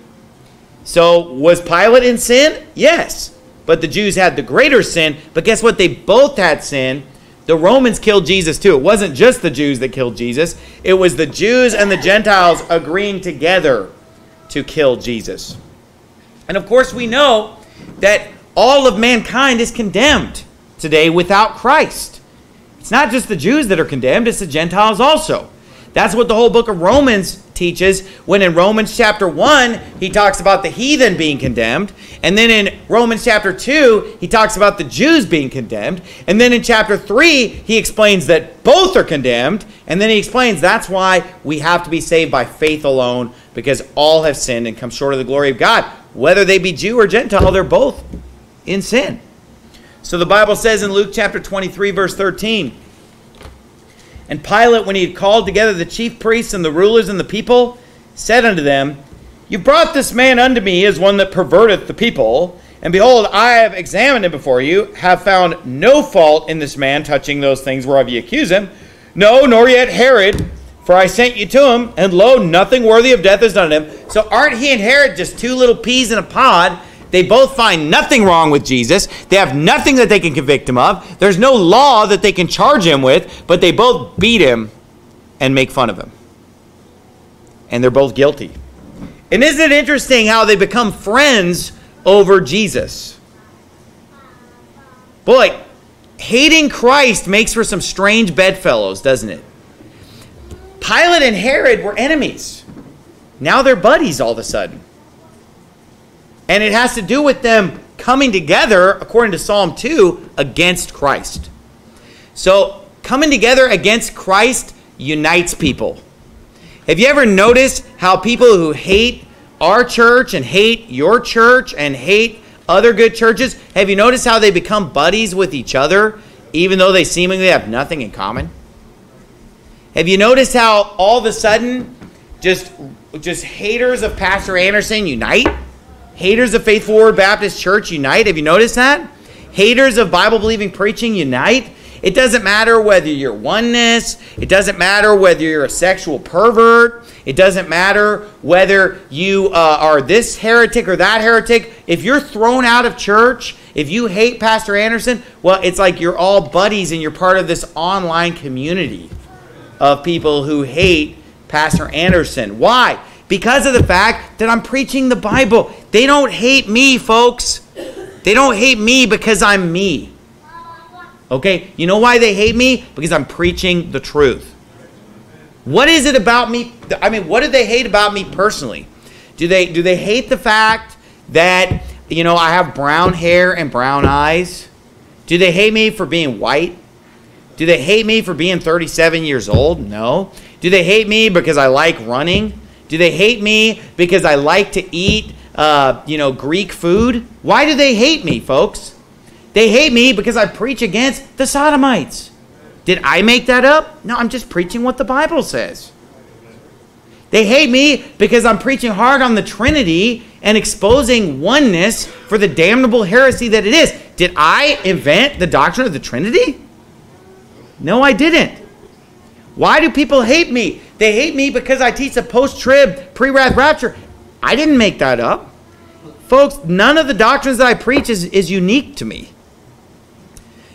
So was Pilate in sin? Yes. But the Jews had the greater sin. But guess what? They both had sin. The Romans killed Jesus too. It wasn't just the Jews that killed Jesus. It was the Jews and the Gentiles agreeing together to kill Jesus. And of course we know that all of mankind is condemned today without Christ. It's not just the Jews that are condemned, it's the Gentiles also. That's what the whole book of Romans teaches when in Romans chapter 1, he talks about the heathen being condemned. And then in Romans chapter 2, he talks about the Jews being condemned. And then in chapter 3, he explains that both are condemned. And then he explains that's why we have to be saved by faith alone, because all have sinned and come short of the glory of God. Whether they be Jew or Gentile, they're both in sin. So the Bible says in Luke chapter 23, verse 13, and Pilate, when he had called together the chief priests and the rulers and the people, said unto them, you brought this man unto me as one that perverteth the people. And behold, I have examined him before you, have found no fault in this man touching those things whereof ye accuse him. No, nor yet Herod, for I sent you to him, and lo, nothing worthy of death is done to him. So aren't he and Herod just two little peas in a pod? They both find nothing wrong with Jesus. They have nothing that they can convict him of. There's no law that they can charge him with, but they both beat him and make fun of him. And they're both guilty. And isn't it interesting how they become friends over Jesus? Boy, hating Christ makes for some strange bedfellows, doesn't it? Pilate and Herod were enemies. Now they're buddies all of a sudden. And it has to do with them coming together, according to Psalm 2, against Christ. So, coming together against Christ unites people. Have you ever noticed how people who hate our church and hate your church and hate other good churches, have you noticed how they become buddies with each other, even though they seemingly have nothing in common? Have you noticed how all of a sudden just haters of Pastor Anderson unite? Haters of Faithful Word Baptist Church unite. Have you noticed that? Haters of Bible-believing preaching unite. It doesn't matter whether you're oneness. It doesn't matter whether you're a sexual pervert. It doesn't matter whether you are this heretic or that heretic. If you're thrown out of church, if you hate Pastor Anderson, well, it's like you're all buddies and you're part of this online community of people who hate Pastor Anderson. Why? Because of the fact that I'm preaching the Bible. They don't hate me, folks. They don't hate me because I'm me. Okay? You know why they hate me? Because I'm preaching the truth. What is it about me? I mean, what do they hate about me personally? Do they hate the fact that, I have brown hair and brown eyes? Do they hate me for being white? Do they hate me for being 37 years old? No. Do they hate me because I like running? Do they hate me because I like to eat, Greek food? Why do they hate me, folks? They hate me because I preach against the Sodomites. Did I make that up? No, I'm just preaching what the Bible says. They hate me because I'm preaching hard on the Trinity and exposing oneness for the damnable heresy that it is. Did I invent the doctrine of the Trinity? No, I didn't. Why do people hate me? They hate me because I teach a post-trib, pre-wrath rapture. I didn't make that up. Folks, none of the doctrines that I preach is unique to me.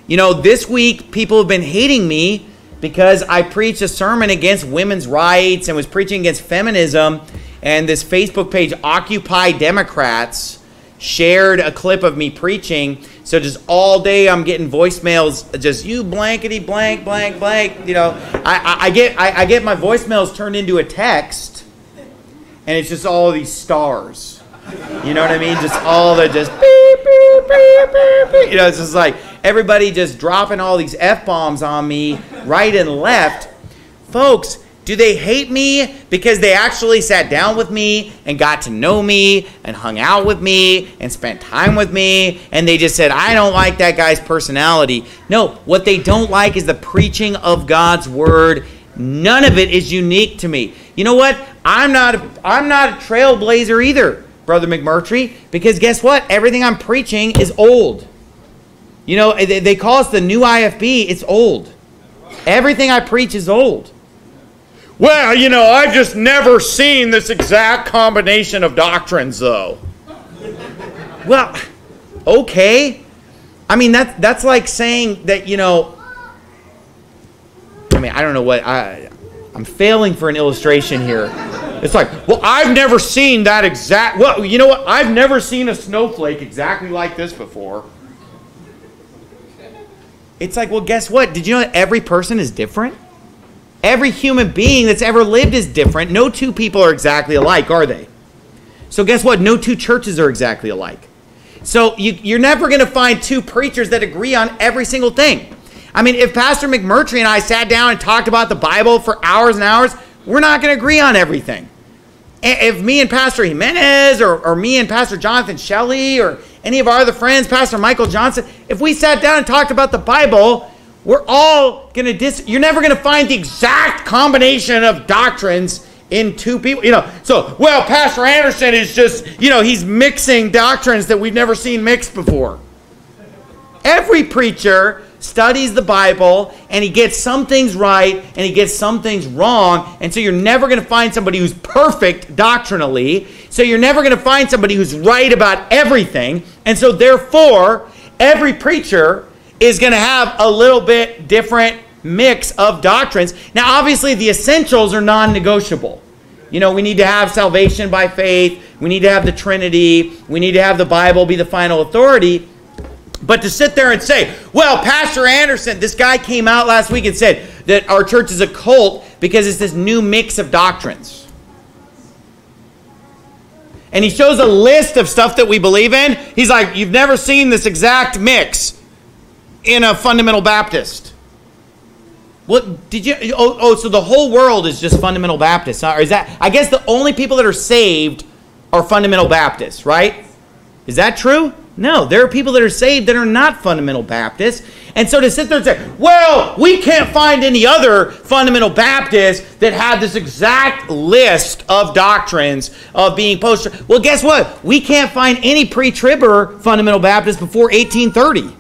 You know, this week people have been hating me because I preached a sermon against women's rights and was preaching against feminism. And this Facebook page, Occupy Democrats, shared a clip of me preaching. So just all day I'm getting voicemails, just you blankety blank, blank, blank. You know, I get my voicemails turned into a text, and it's just all these stars. You know what I mean? Just all the just beep, beep, beep, beep, beep. You know, it's just like everybody just dropping all these F-bombs on me right and left. Folks, do they hate me because they actually sat down with me and got to know me and hung out with me and spent time with me and they just said, I don't like that guy's personality? No, what they don't like is the preaching of God's word. None of it is unique to me. You know what? I'm not a trailblazer either, Brother McMurtry, because guess what? Everything I'm preaching is old. You know, they call us the new IFB. It's old. Everything I preach is old. Well, you know, I've just never seen this exact combination of doctrines, though. Well, okay. I mean, that's like saying that, you know, I mean, I don't know what, I'm failing for an illustration here. It's like, well, I've never seen that exact, well, you know what? I've never seen a snowflake exactly like this before. It's like, well, guess what? Did you know that every person is different? Every human being that's ever lived is different. No two people are exactly alike, are they? So guess what? No two churches are exactly alike. So you're never going to find two preachers that agree on every single thing. I mean, if Pastor McMurtry and I sat down and talked about the Bible for hours and hours, we're not going to agree on everything. If me and Pastor Jimenez or me and Pastor Jonathan Shelley or any of our other friends, Pastor Michael Johnson, if we sat down and talked about the Bible, we're all going to you're never going to find the exact combination of doctrines in two people. You know, so, well, Pastor Anderson is just, you know, he's mixing doctrines that we've never seen mixed before. Every preacher studies the Bible, and he gets some things right, and he gets some things wrong, and so you're never going to find somebody who's perfect doctrinally, so you're never going to find somebody who's right about everything, and so therefore, every preacher is going to have a little bit different mix of doctrines. Now, obviously, the essentials are non-negotiable. You know, we need to have salvation by faith, we need to have the Trinity, we need to have the Bible be the final authority. But to sit there and say, well, Pastor Anderson, this guy came out last week and said that our church is a cult because it's this new mix of doctrines. And he shows a list of stuff that we believe in. He's like, you've never seen this exact mix in a fundamental Baptist. What did you? So the whole world is just fundamental Baptists, huh? Or is that? I guess the only people that are saved are fundamental Baptists, right? Is that true? No, there are people that are saved that are not fundamental Baptists. And so to sit there and say, well, we can't find any other fundamental Baptists that have this exact list of doctrines of being post. Well, guess what? We can't find any pre-tribber fundamental Baptists before 1830.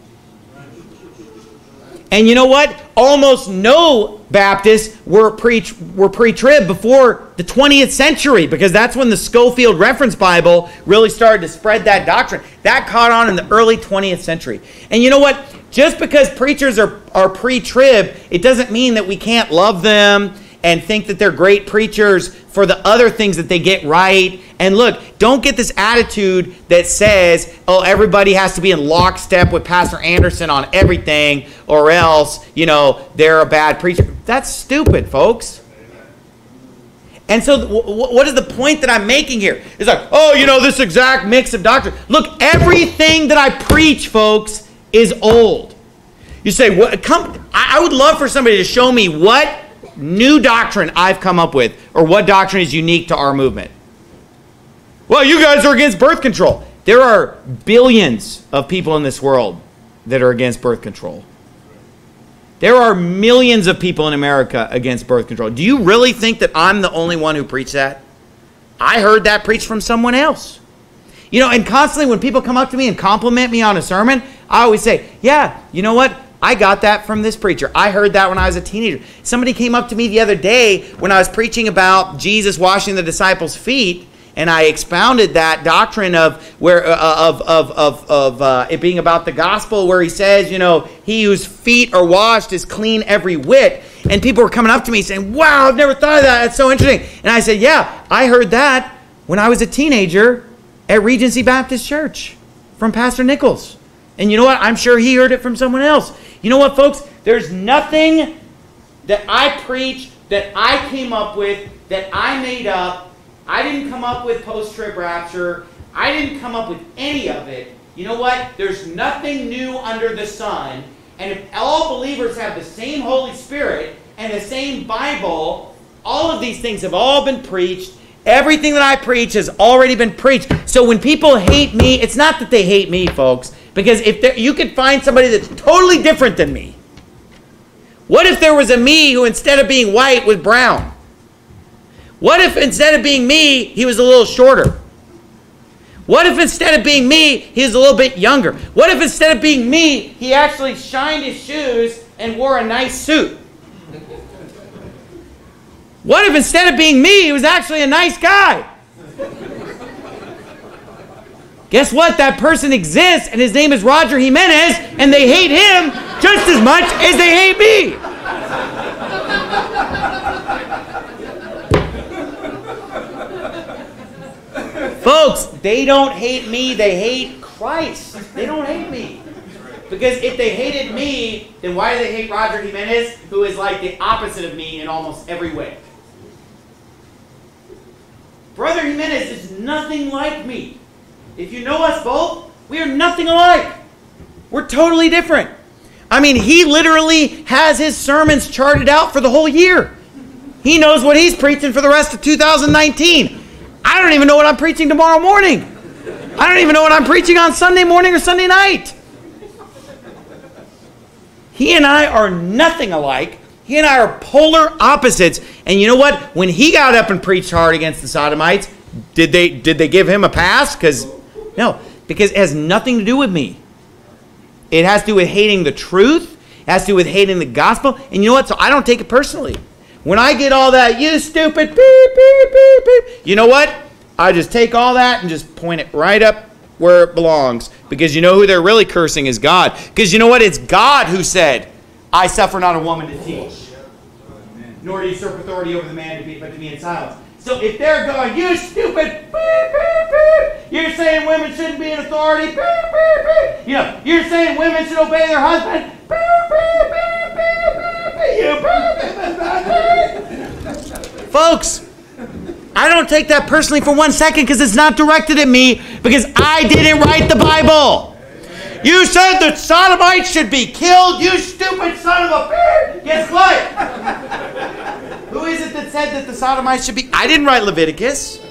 And you know what? Almost no Baptists were pre-trib before the 20th century, because that's when the Schofield Reference Bible really started to spread that doctrine. That caught on in the early 20th century. And you know what? Just because preachers are pre-trib, it doesn't mean that we can't love them and think that they're great preachers for the other things that they get right. And look, don't get this attitude that says, oh, everybody has to be in lockstep with Pastor Anderson on everything, or else, you know, they're a bad preacher. That's stupid, folks. And so what is the point that I'm making here? It's like, oh, you know, this exact mix of doctrine. Look, everything that I preach, folks, is old. You say, I would love for somebody to show me what new doctrine I've come up with, or what doctrine is unique to our movement. Well, you guys are against birth control. There are billions of people in this world that are against birth control. There are millions of people in America against birth control. Do you really think that I'm the only one who preached that? I heard that preached from someone else. You know, and constantly when people come up to me and compliment me on a sermon, I always say, yeah, you know what? I got that from this preacher. I heard that when I was a teenager. Somebody came up to me the other day when I was preaching about Jesus washing the disciples' feet, and I expounded that doctrine of it being about the gospel, where he says, he whose feet are washed is clean every whit. And people were coming up to me saying, wow, I've never thought of that. That's so interesting. And I said, yeah, I heard that when I was a teenager at Regency Baptist Church from Pastor Nichols. And you know what? I'm sure he heard it from someone else. You know what, folks? There's nothing that I preach, that I came up with, that I made up. I didn't come up with post-trib rapture. I didn't come up with any of it. You know what? There's nothing new under the sun. And if all believers have the same Holy Spirit and the same Bible, all of these things have all been preached. Everything that I preach has already been preached. So when people hate me, it's not that they hate me, folks. Because if you could find somebody that's totally different than me. What if there was a me who, instead of being white, was brown? What if instead of being me, he was a little shorter? What if instead of being me, he was a little bit younger? What if instead of being me, he actually shined his shoes and wore a nice suit? What if instead of being me, he was actually a nice guy? Guess what? That person exists, and his name is Roger Jimenez, and they hate him just as much as they hate me. Folks, they don't hate me, they hate Christ. They don't hate me. Because if they hated me, then why do they hate Roger Jimenez, who is like the opposite of me in almost every way? Brother Jimenez is nothing like me. If you know us both, we are nothing alike. We're totally different. I mean, he literally has his sermons charted out for the whole year. He knows what he's preaching for the rest of 2019. I don't even know what I'm preaching tomorrow morning. I don't even know what I'm preaching on Sunday morning or Sunday night. He and I are nothing alike. He and I are polar opposites. And you know what? When he got up and preached hard against the Sodomites, did they give him a pass? No, because it has nothing to do with me. It has to do with hating the truth. It has to do with hating the gospel. And you know what? So I don't take it personally. When I get all that, you stupid, beep, beep, beep, beep, you know what? I just take all that and just point it right up where it belongs. Because you know who they're really cursing is God. Because you know what? It's God who said, I suffer not a woman to teach, nor to usurp authority over the man, but to be in silence. So if they're going, you stupid, beep, beep, beep, you're saying women shouldn't be in authority, beep, beep, beep. You're saying women should obey their husband, beep, beep, beep, beep, beep, you. Folks, I don't take that personally for 1 second, because it's not directed at me, because I didn't write the Bible. You said that Sodomites should be killed, you stupid son of a bitch. Guess what? Who is it that said that the Sodomites should be? I didn't write Leviticus.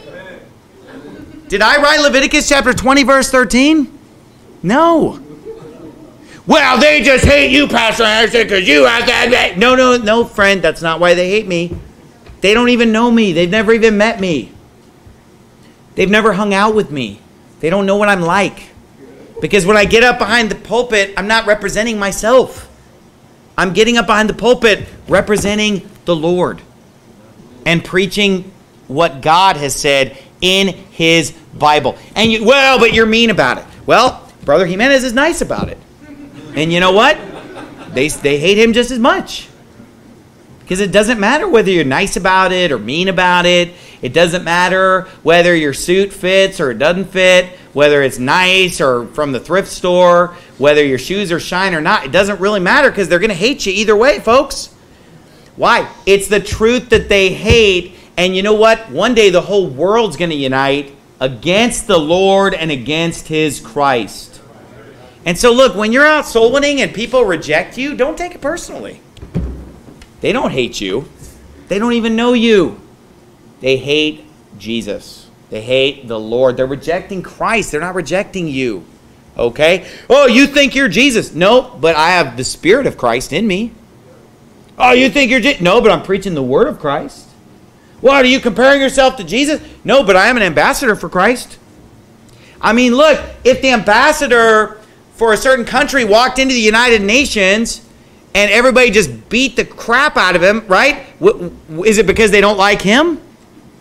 Did I write Leviticus chapter 20, verse 13? No. Well, they just hate you, Pastor Harrison, because you have that. No, friend. That's not why they hate me. They don't even know me. They've never even met me. They've never hung out with me. They don't know what I'm like. Because when I get up behind the pulpit, I'm not representing myself. I'm getting up behind the pulpit representing the Lord and preaching what God has said in His Bible. And but you're mean about it. Well, Brother Jimenez is nice about it. And you know what? They hate him just as much. Because it doesn't matter whether you're nice about it or mean about it. It doesn't matter whether your suit fits or it doesn't fit, whether it's nice or from the thrift store, whether your shoes are shine or not. It doesn't really matter, because they're going to hate you either way, folks. Why? It's the truth that they hate. And you know what? One day the whole world's going to unite against the Lord and against His Christ. And so look, when you're out soul winning and people reject you, don't take it personally. They don't hate you. They don't even know you. They hate Jesus. They hate the Lord. They're rejecting Christ. They're not rejecting you. Okay? Oh, you think you're Jesus. No, but I have the Spirit of Christ in me. Oh, you think you're Jesus. No, but I'm preaching the Word of Christ. What, are you comparing yourself to Jesus? No, but I am an ambassador for Christ. I mean, look, if the ambassador for a certain country walked into the United Nations and everybody just beat the crap out of him, right? Is it because they don't like him?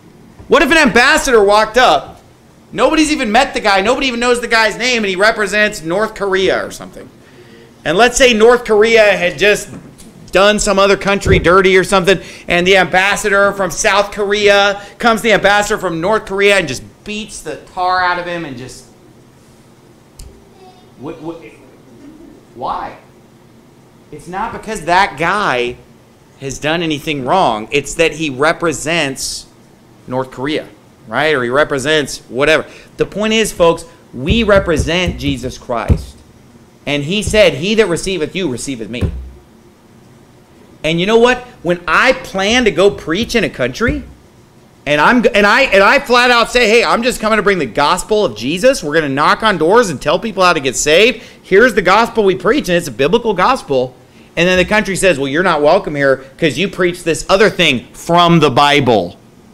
What if an ambassador walked up? Nobody's even met the guy. Nobody even knows the guy's name, and he represents North Korea or something. And let's say North Korea had just done some other country dirty or something, and the ambassador from South Korea comes, the ambassador from North Korea, and just beats the tar out of him and just... Why? It's not because that guy has done anything wrong. It's that he represents North Korea, right? Or he represents whatever. The point is, folks, we represent Jesus Christ. And he said, he that receiveth you receiveth me. And you know what? When I plan to go preach in a country, and I flat out say, hey, I'm just coming to bring the gospel of Jesus. We're going to knock on doors and tell people how to get saved. Here's the gospel we preach, and it's a biblical gospel. And then the country says, well, you're not welcome here because you preach this other thing from the Bible.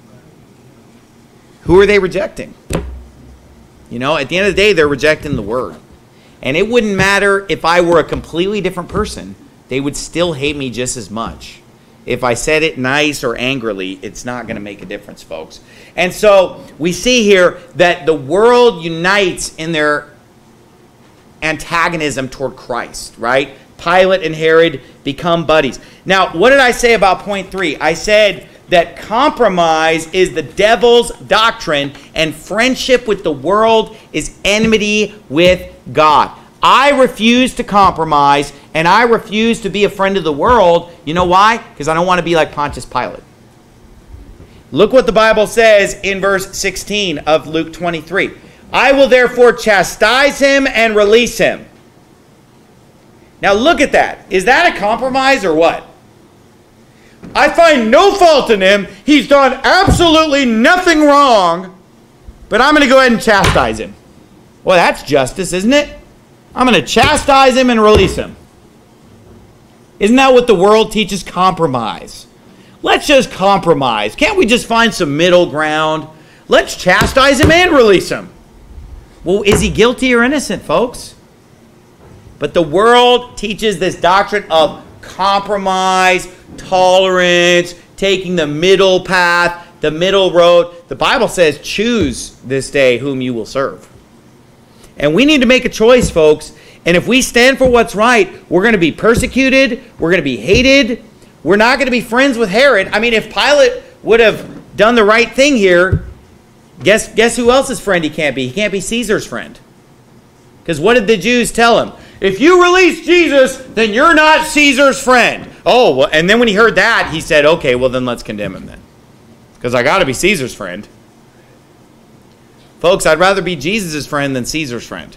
Who are they rejecting? You know, at the end of the day, they're rejecting the word. And it wouldn't matter if I were a completely different person. They would still hate me just as much. If I said it nice or angrily, it's not going to make a difference, folks. And so we see here that the world unites in their antagonism toward Christ, right? Pilate and Herod become buddies. Now, what did I say about point 3? I said that compromise is the devil's doctrine and friendship with the world is enmity with God. I refuse to compromise and I refuse to be a friend of the world. You know why? Because I don't want to be like Pontius Pilate. Look what the Bible says in verse 16 of Luke 23. I will therefore chastise him and release him. Now look at that. Is that a compromise or what? I find no fault in him. He's done absolutely nothing wrong. But I'm going to go ahead and chastise him. Well, that's justice, isn't it? I'm going to chastise him and release him. Isn't that what the world teaches? Compromise. Let's just compromise. Can't we just find some middle ground? Let's chastise him and release him. Well, is he guilty or innocent, folks? But the world teaches this doctrine of compromise, tolerance, taking the middle path, the middle road. The Bible says, choose this day whom you will serve. And we need to make a choice, folks. And if we stand for what's right, we're going to be persecuted. We're going to be hated. We're not going to be friends with Herod. I mean, if Pilate would have done the right thing here, guess who else's friend he can't be? He can't be Caesar's friend. Because what did the Jews tell him? If you release Jesus, then you're not Caesar's friend. Oh, well, and then when he heard that, he said, okay, well then let's condemn him then. Because I got to be Caesar's friend. Folks, I'd rather be Jesus' friend than Caesar's friend.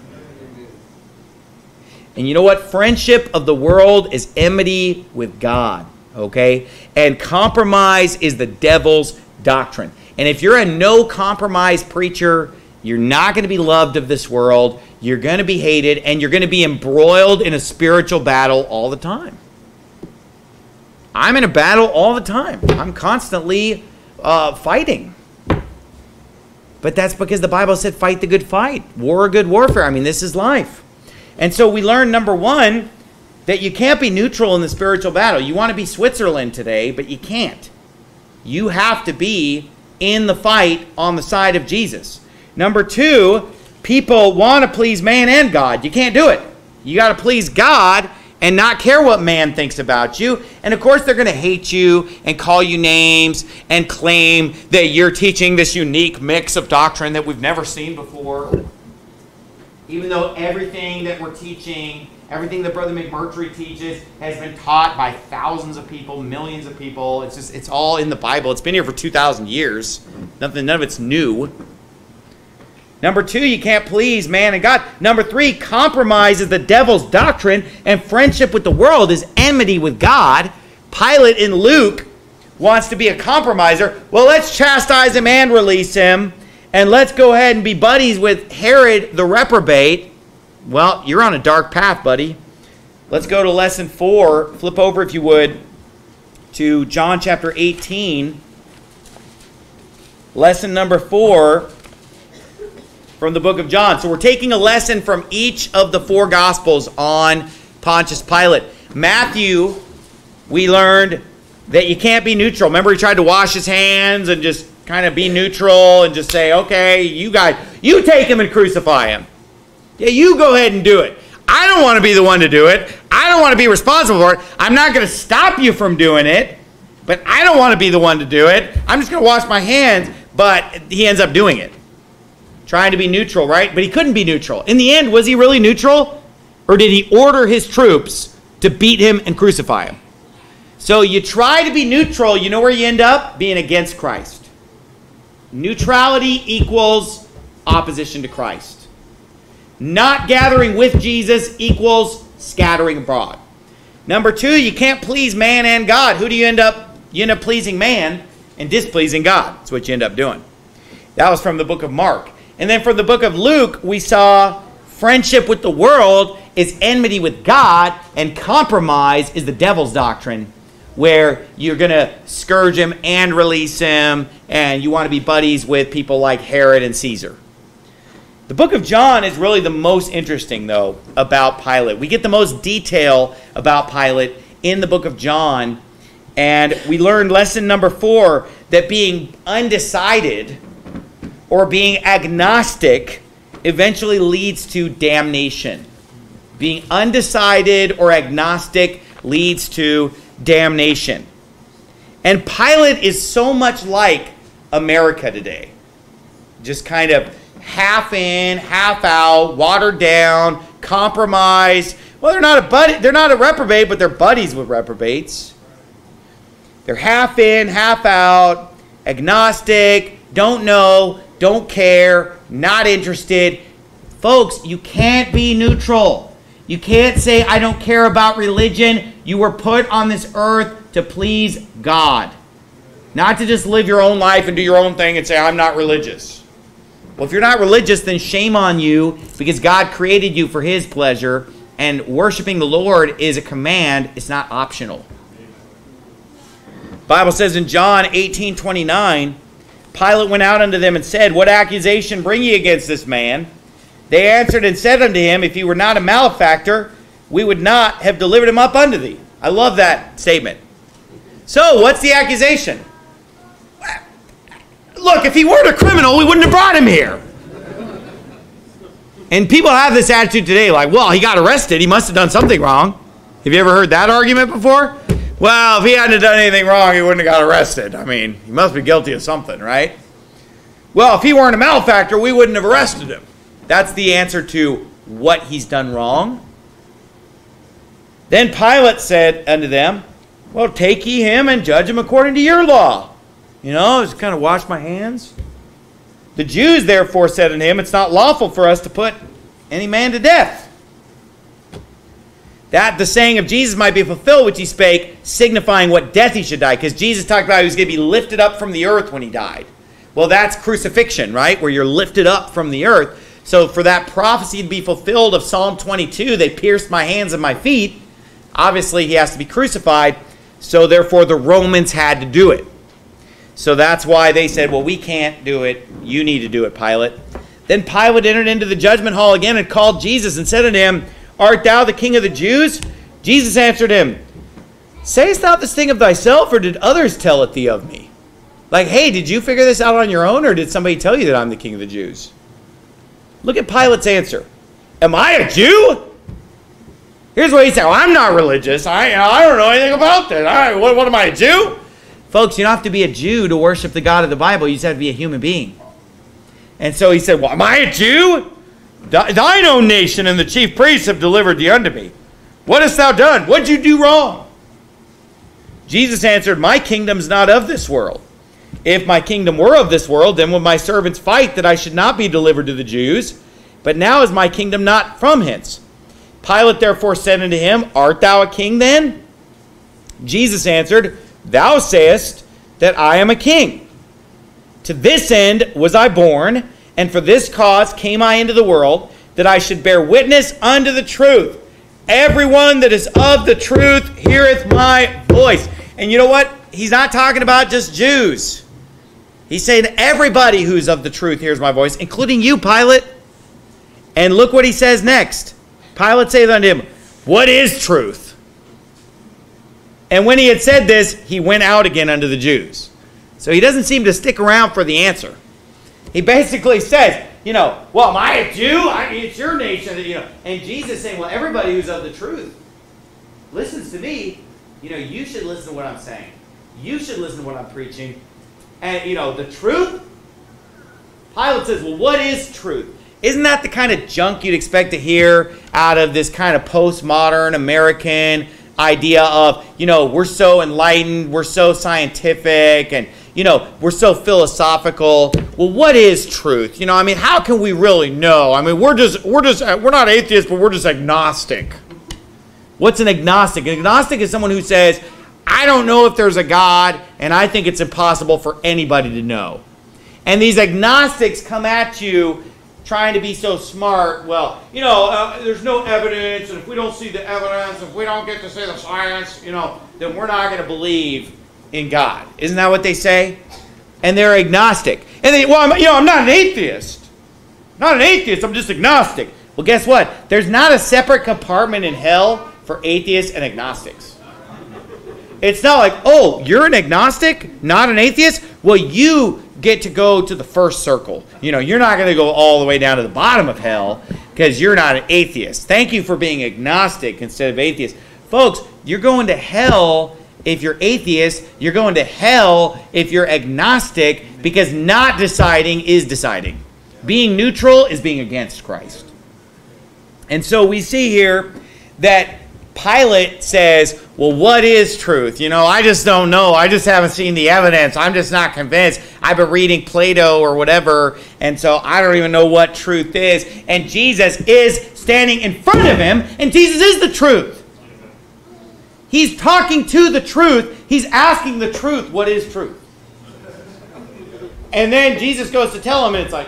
And you know what? Friendship of the world is enmity with God. Okay? And compromise is the devil's doctrine. And if you're a no-compromise preacher, you're not going to be loved of this world. You're going to be hated, and you're going to be embroiled in a spiritual battle all the time. I'm in a battle all the time. I'm constantly fighting. But that's because the Bible said fight the good fight. War a good warfare. I mean, this is life. And so we learn, number one, that you can't be neutral in the spiritual battle. You want to be Switzerland today, but you can't. You have to be in the fight on the side of Jesus. Number two, people want to please man and God. You can't do it. You got to please God and not care what man thinks about you. And of course, they're going to hate you and call you names and claim that you're teaching this unique mix of doctrine that we've never seen before. Even though everything that we're teaching, everything that Brother McMurtry teaches has been taught by thousands of people, millions of people. It's all in the Bible. It's been here for 2,000 years. None of it's new. Number two, you can't please man and God. Number three, compromise is the devil's doctrine, and friendship with the world is enmity with God. Pilate in Luke wants to be a compromiser. Well, let's chastise him and release him, and let's go ahead and be buddies with Herod the reprobate. Well, you're on a dark path, buddy. Let's go to lesson 4. Flip over, if you would, to John chapter 18. Lesson number 4. From the book of John. So we're taking a lesson from each of the 4 Gospels on Pontius Pilate. Matthew, we learned that you can't be neutral. Remember, he tried to wash his hands and just kind of be neutral and just say, okay, you guys, you take him and crucify him. Yeah, you go ahead and do it. I don't want to be the one to do it. I don't want to be responsible for it. I'm not going to stop you from doing it, but I don't want to be the one to do it. I'm just going to wash my hands, but he ends up doing it. Trying to be neutral, right? But he couldn't be neutral. In the end, was he really neutral? Or did he order his troops to beat him and crucify him? So you try to be neutral, you know where you end up? Being against Christ. Neutrality equals opposition to Christ. Not gathering with Jesus equals scattering abroad. Number two, you can't please man and God. Who do you end up? You end up pleasing man and displeasing God. That's what you end up doing. That was from the book of Mark. And then from the book of Luke, we saw friendship with the world is enmity with God, and compromise is the devil's doctrine, where you're going to scourge him and release him, and you want to be buddies with people like Herod and Caesar. The book of John is really the most interesting, though, about Pilate. We get the most detail about Pilate in the book of John, and we learned lesson number 4, that being undecided or being agnostic eventually leads to damnation. Being undecided or agnostic leads to damnation. And Pilate is so much like America today. Just kind of half in, half out, watered down, compromised. Well, they're not a reprobate, but they're buddies with reprobates. They're half in, half out, agnostic, don't know, don't care, not interested. Folks, you can't be neutral. You can't say, I don't care about religion. You were put on this earth to please God. Not to just live your own life and do your own thing and say, I'm not religious. Well, if you're not religious, then shame on you, because God created you for his pleasure, and worshiping the Lord is a command. It's not optional. The Bible says in John 18:29, Pilate went out unto them and said, What accusation bring ye against this man? They answered and said unto him, If he were not a malefactor, we would not have delivered him up unto thee. I love that statement. So, what's the accusation? Look, if he weren't a criminal, we wouldn't have brought him here. And people have this attitude today, like, well, he got arrested. He must have done something wrong. Have you ever heard that argument before? Well, if he hadn't done anything wrong, he wouldn't have got arrested. I mean, he must be guilty of something, right? Well, if he weren't a malefactor, we wouldn't have arrested him. That's the answer to what he's done wrong. Then Pilate said unto them, Well, take ye him and judge him according to your law. You know, just kind of wash my hands. The Jews therefore said unto him, It's not lawful for us to put any man to death, that the saying of Jesus might be fulfilled, which he spake, signifying what death he should die. Because Jesus talked about he was going to be lifted up from the earth when he died. Well, that's crucifixion, right? Where you're lifted up from the earth. So for that prophecy to be fulfilled of Psalm 22, they pierced my hands and my feet. Obviously, he has to be crucified. So therefore, the Romans had to do it. So that's why they said, well, we can't do it. You need to do it, Pilate. Then Pilate entered into the judgment hall again and called Jesus and said unto him, Art thou the king of the Jews? Jesus answered him, Sayest thou this thing of thyself, or did others tell it thee of me? Like, hey, did you figure this out on your own, or did somebody tell you that I'm the king of the Jews? Look at Pilate's answer. Am I a Jew? Here's what he said. Well, I'm not religious. I don't know anything about that. What am I, a Jew? Folks, you don't have to be a Jew to worship the God of the Bible. You just have to be a human being. And so he said, well, am I a Jew? Thine own nation and the chief priests have delivered thee unto me. What hast thou done? What did you do wrong? Jesus answered, My kingdom's not of this world. If my kingdom were of this world, then would my servants fight that I should not be delivered to the Jews. But now is my kingdom not from hence. Pilate therefore said unto him, Art thou a king then? Jesus answered, Thou sayest that I am a king. To this end was I born, and for this cause came I into the world, that I should bear witness unto the truth. Everyone that is of the truth heareth my voice. And you know what? He's not talking about just Jews. He's saying everybody who's of the truth hears my voice, including you, Pilate. And look what he says next. Pilate saith unto him, What is truth? And when he had said this, he went out again unto the Jews. So he doesn't seem to stick around for the answer. He basically says, well, am I a Jew? It's your nation. And Jesus saying, well, everybody who's of the truth listens to me. You should listen to what I'm saying. You should listen to what I'm preaching. And, the truth? Pilate says, well, what is truth? Isn't that the kind of junk you'd expect to hear out of this kind of postmodern American idea of, we're so enlightened, we're so scientific, and, we're so philosophical. Well, what is truth? How can we really know? We're not atheists, but we're just agnostic. What's an agnostic? An agnostic is someone who says, I don't know if there's a God, and I think it's impossible for anybody to know. And these agnostics come at you trying to be so smart. Well, there's no evidence, and if we don't see the evidence, if we don't get to see the science, then we're not going to believe in God. Isn't that what they say? And they're agnostic. And I'm not an atheist. Not an atheist, I'm just agnostic. Well, guess what? There's not a separate compartment in hell for atheists and agnostics. It's not like, oh, you're an agnostic, not an atheist? Well, you get to go to the first circle. You're not going to go all the way down to the bottom of hell because you're not an atheist. Thank you for being agnostic instead of atheist. Folks, you're going to hell if you're atheist. You're going to hell if you're agnostic, because not deciding is deciding. Being neutral is being against Christ. And so we see here that Pilate says, well, what is truth? I just don't know. I just haven't seen the evidence. I'm just not convinced. I've been reading Plato or whatever, and so I don't even know what truth is. And Jesus is standing in front of him, and Jesus is the truth. He's talking to the truth. He's asking the truth, what is truth? And then Jesus goes to tell him, and it's like,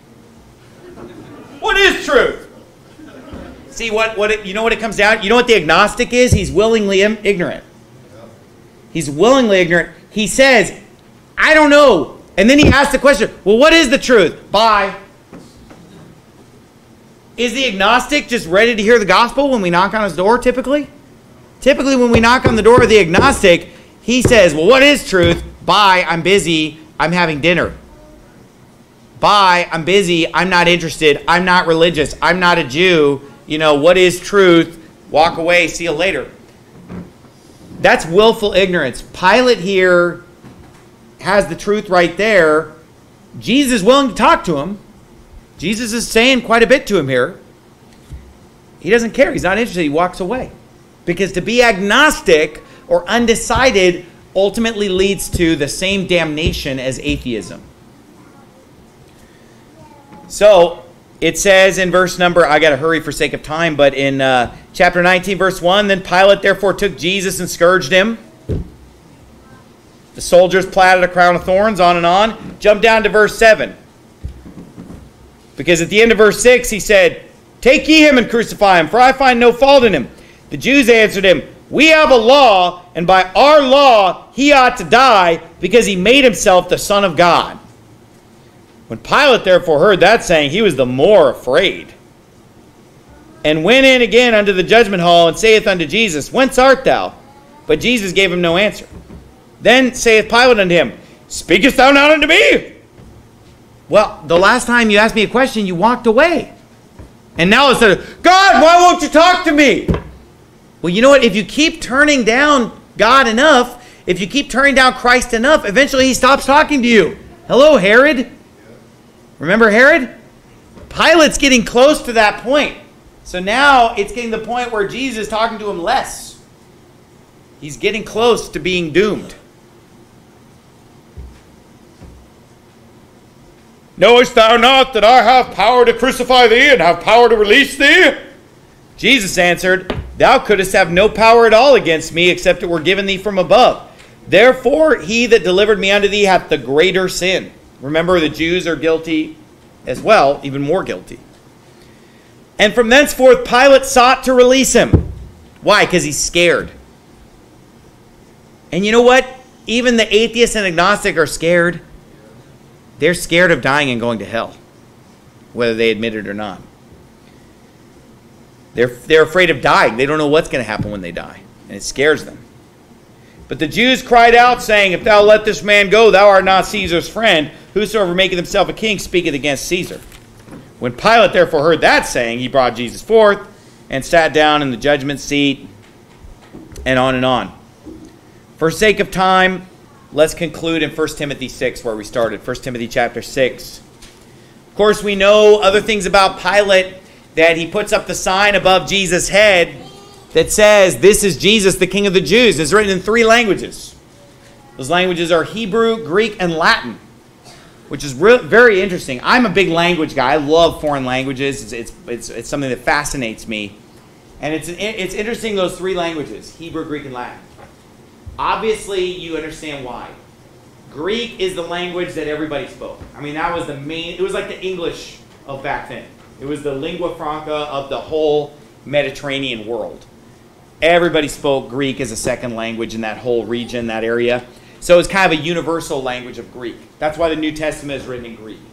what is truth? See, what it comes down? You know what the agnostic is? He's willingly ignorant. He's willingly ignorant. He says, I don't know. And then he asks the question, well, what is the truth? Bye. Is the agnostic just ready to hear the gospel when we knock on his door, typically? Typically, when we knock on the door of the agnostic, he says, well, what is truth? Bye, I'm busy. I'm having dinner. Bye, I'm busy. I'm not interested. I'm not religious. I'm not a Jew. What is truth? Walk away. See you later. That's willful ignorance. Pilate here has the truth right there. Jesus is willing to talk to him. Jesus is saying quite a bit to him here. He doesn't care. He's not interested. He walks away. Because to be agnostic or undecided ultimately leads to the same damnation as atheism. So, it says in verse number, I got to hurry for sake of time, but in chapter 19, verse 1, then Pilate therefore took Jesus and scourged him. The soldiers platted a crown of thorns, on and on. Jump down to verse 7. Because at the end of verse 6, he said, take ye him and crucify him, for I find no fault in him. The Jews answered him, we have a law, and by our law he ought to die, because he made himself the Son of God. When Pilate therefore heard that saying, he was the more afraid, and went in again unto the judgment hall, and saith unto Jesus, whence art thou? But Jesus gave him no answer. Then saith Pilate unto him, speakest thou not unto me? Well, the last time you asked me a question, you walked away. And now instead of, God, why won't you talk to me? Well, you know what? If you keep turning down God enough, if you keep turning down Christ enough, eventually he stops talking to you. Hello, Herod. Remember Herod? Pilate's getting close to that point. So now it's getting to the point where Jesus is talking to him less. He's getting close to being doomed. Knowest thou not that I have power to crucify thee and have power to release thee? Jesus answered, thou couldst have no power at all against me, except it were given thee from above. Therefore he that delivered me unto thee hath the greater sin. Remember, the Jews are guilty as well, even more guilty. And from thenceforth Pilate sought to release him. Why? Because he's scared. And you know what? Even the atheist and agnostic are scared. They're scared of dying and going to hell, whether they admit it or not. They're afraid of dying. They don't know what's going to happen when they die, and it scares them. But the Jews cried out, saying, If thou let this man go, thou art not Caesar's friend. Whosoever maketh himself a king speaketh against Caesar. When Pilate therefore heard that saying, he brought Jesus forth, and sat down in the judgment seat, and on and on. For sake of time, let's conclude in 1 Timothy 6, where we started. 1 Timothy chapter 6. Of course, we know other things about Pilate, that he puts up the sign above Jesus' head that says, This is Jesus, the King of the Jews. It's written in 3 languages. Those languages are Hebrew, Greek, and Latin, which is very interesting. I'm a big language guy. I love foreign languages. It's something that fascinates me. And it's interesting, those 3 languages, Hebrew, Greek, and Latin. Obviously, you understand why. Greek is the language that everybody spoke. I mean, that was the main, it was like the English of back then. It was the lingua franca of the whole Mediterranean world. Everybody spoke Greek as a second language in that whole region, that area. So it's kind of a universal language of Greek. That's why the New Testament is written in Greek.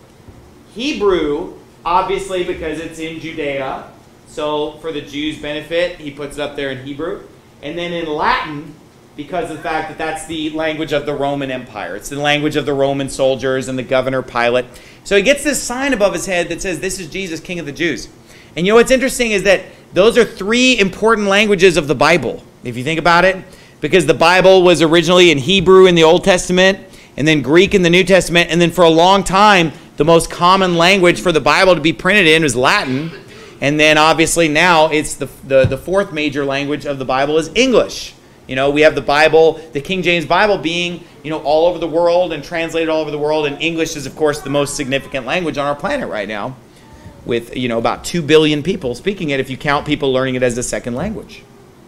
Hebrew, obviously, because it's in Judea. So for the Jews' benefit, he puts it up there in Hebrew. And then in Latin, because of the fact that that's the language of the Roman Empire. It's the language of the Roman soldiers and the governor Pilate. So he gets this sign above his head that says, This is Jesus, King of the Jews. And you know what's interesting is that those are 3 important languages of the Bible, if you think about it. Because the Bible was originally in Hebrew in the Old Testament, and then Greek in the New Testament, and then for a long time, the most common language for the Bible to be printed in was Latin. And then obviously now it's the 4th major language of the Bible is English. You know, we have the Bible, the King James Bible being, all over the world and translated all over the world. And English is, of course, the most significant language on our planet right now with, about 2 billion people speaking it if you count people learning it as a second language.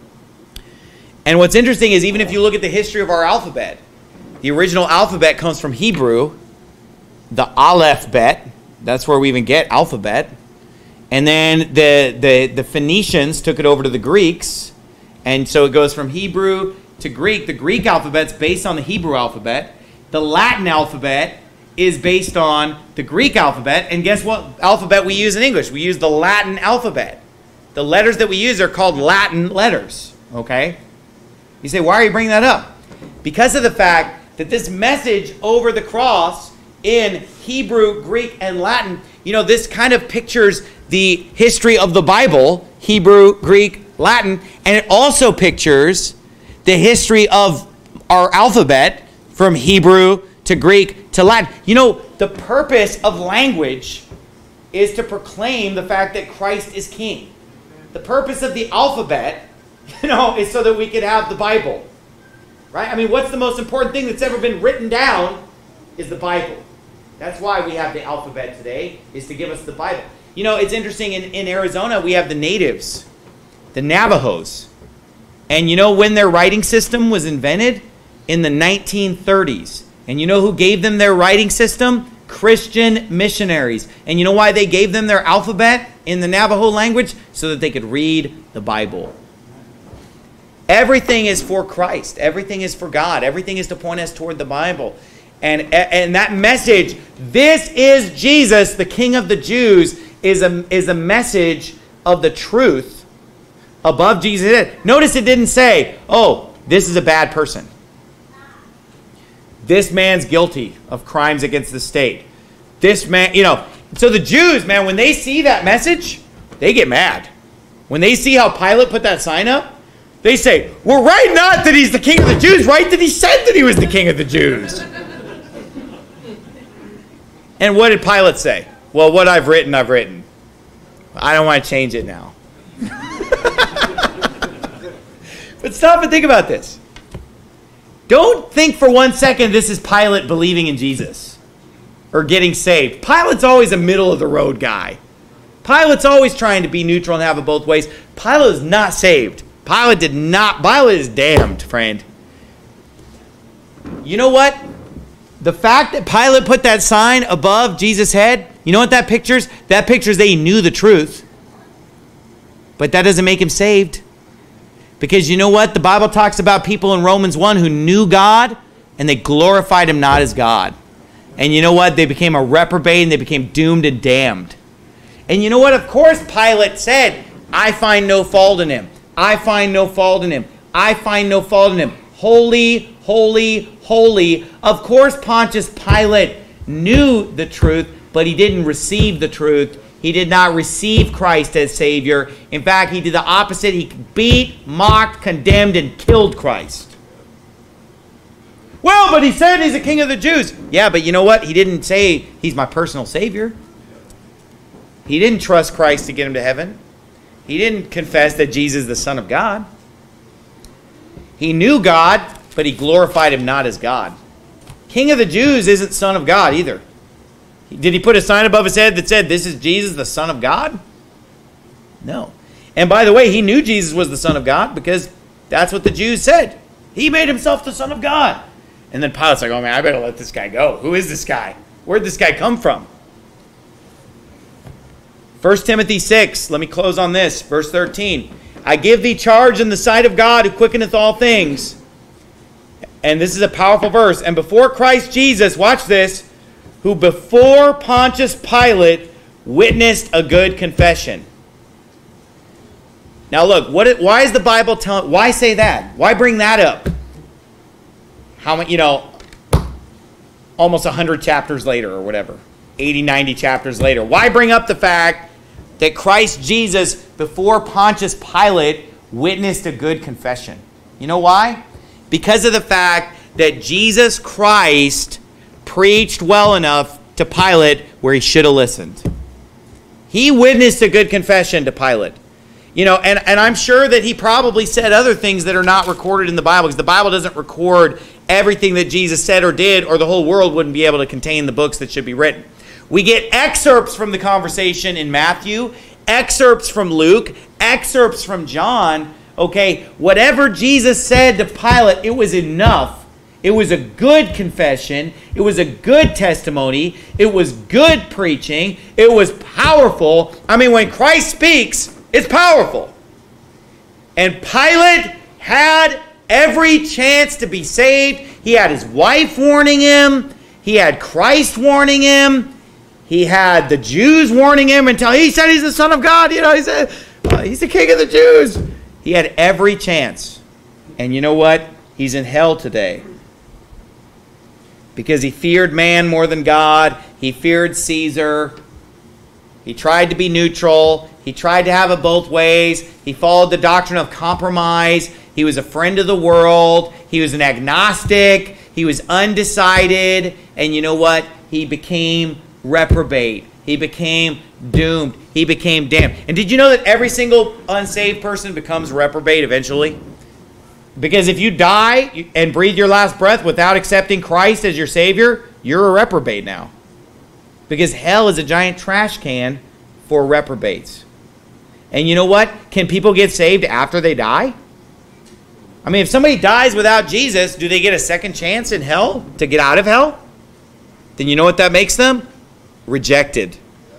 And what's interesting is even if you look at the history of our alphabet, the original alphabet comes from Hebrew, the Aleph bet, that's where we even get alphabet. And then the Phoenicians took it over to the Greeks. And so it goes from Hebrew to Greek. The Greek alphabet's based on the Hebrew alphabet. The Latin alphabet is based on the Greek alphabet. And guess what alphabet we use in English? We use the Latin alphabet. The letters that we use are called Latin letters. Okay? You say, why are you bringing that up? Because of the fact that this message over the cross in Hebrew, Greek, and Latin, this kind of pictures the history of the Bible, Hebrew, Greek, Latin, and it also pictures the history of our alphabet from Hebrew to Greek to Latin. The purpose of language is to proclaim the fact that Christ is King. The purpose of the alphabet, is so that we could have the Bible. Right? I mean, what's the most important thing that's ever been written down is the Bible. That's why we have the alphabet today, is to give us the Bible. It's interesting, in Arizona, we have the natives, the Navajos. And when their writing system was invented? In the 1930s. And you know who gave them their writing system? Christian missionaries. And you know why they gave them their alphabet in the Navajo language? So that they could read the Bible. Everything is for Christ. Everything is for God. Everything is to point us toward the Bible. And that message, this is Jesus, the King of the Jews, is a message of the truth above Jesus. Notice it didn't say, oh, this is a bad person. This man's guilty of crimes against the state. This man, So the Jews, man, when they see that message, they get mad. When they see how Pilate put that sign up, they say, well, right not that he's the King of the Jews, right that he said that he was the King of the Jews. And what did Pilate say? Well, what I've written, I've written. I don't want to change it now. But stop and think about this. Don't think for 1 second this is Pilate believing in Jesus or getting saved. Pilate's always a middle-of-the-road guy. Pilate's always trying to be neutral and have it both ways. Pilate is not saved. Pilate is damned, friend. You know what? The fact that Pilate put that sign above Jesus' head, you know what that pictures? That pictures that he knew the truth. But that doesn't make him saved. Because you know what? The Bible talks about people in Romans 1 who knew God and they glorified him not as God. And you know what? They became a reprobate and they became doomed and damned. And you know what? Of course Pilate said, I find no fault in him. I find no fault in him. I find no fault in him. holy, holy, holy. Of course, Pontius Pilate knew the truth, but he didn't receive the truth. He did not receive Christ as Savior. In fact, he did the opposite. He beat, mocked, condemned, and killed Christ. Well, but he said he's the King of the Jews. Yeah, but you know what? He didn't say he's my personal Savior. He didn't trust Christ to get him to heaven. He didn't confess that Jesus is the Son of God. He knew God, but he glorified him not as God. King of the Jews isn't Son of God either. Did he put a sign above his head that said, this is Jesus, the Son of God? No. And by the way, he knew Jesus was the Son of God because that's what the Jews said. He made himself the Son of God. And then Pilate's like, oh man, I better let this guy go. Who is this guy? Where'd this guy come from? 1 Timothy 6, let me close on this. Verse 13. I give thee charge in the sight of God who quickeneth all things. And this is a powerful verse. And before Christ Jesus, watch this, who before Pontius Pilate witnessed a good confession. Now look, why is the Bible telling, why say that? Why bring that up? How many, almost 100 chapters later or whatever, 80, 90 chapters later. Why bring up the fact that Christ Jesus, before Pontius Pilate, witnessed a good confession? You know why? Because of the fact that Jesus Christ preached well enough to Pilate where he should have listened. He witnessed a good confession to Pilate. And I'm sure that he probably said other things that are not recorded in the Bible, because the Bible doesn't record everything that Jesus said or did, or the whole world wouldn't be able to contain the books that should be written. We get excerpts from the conversation in Matthew, excerpts from Luke, excerpts from John. Okay, whatever Jesus said to Pilate, it was enough. It was a good confession. It was a good testimony. It was good preaching. It was powerful. I mean, when Christ speaks, it's powerful. And Pilate had every chance to be saved. He had his wife warning him. He had Christ warning him. He had the Jews warning him until he said he's the Son of God. He said, he's the King of the Jews. He had every chance. And you know what? He's in hell today. Because he feared man more than God. He feared Caesar. He tried to be neutral. He tried to have it both ways. He followed the doctrine of compromise. He was a friend of the world. He was an agnostic. He was undecided. And you know what? He became reprobate. He became doomed. He became damned. And did you know that every single unsaved person becomes reprobate eventually? Because if you die and breathe your last breath without accepting Christ as your Savior, you're a reprobate now. Because hell is a giant trash can for reprobates. And you know what? Can people get saved after they die? I mean, if somebody dies without Jesus, do they get a second chance in hell to get out of hell? Then you know what that makes them? Rejected.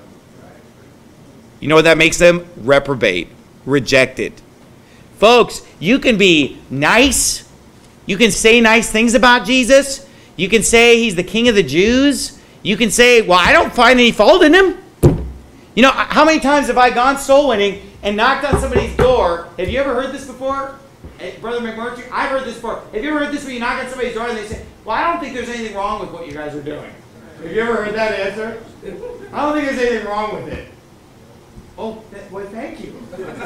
You know what that makes them? Reprobate. Rejected. Folks, you can be nice. You can say nice things about Jesus. You can say he's the King of the Jews. You can say, well, I don't find any fault in him. How many times have I gone soul winning and knocked on somebody's door? Have you ever heard this before? Hey, Brother McMurtry, I've heard this before. Have you ever heard this where you knock on somebody's door and they say, well, I don't think there's anything wrong with what you guys are doing? Have you ever heard that answer? I don't think there's anything wrong with it. Oh, well, thank you.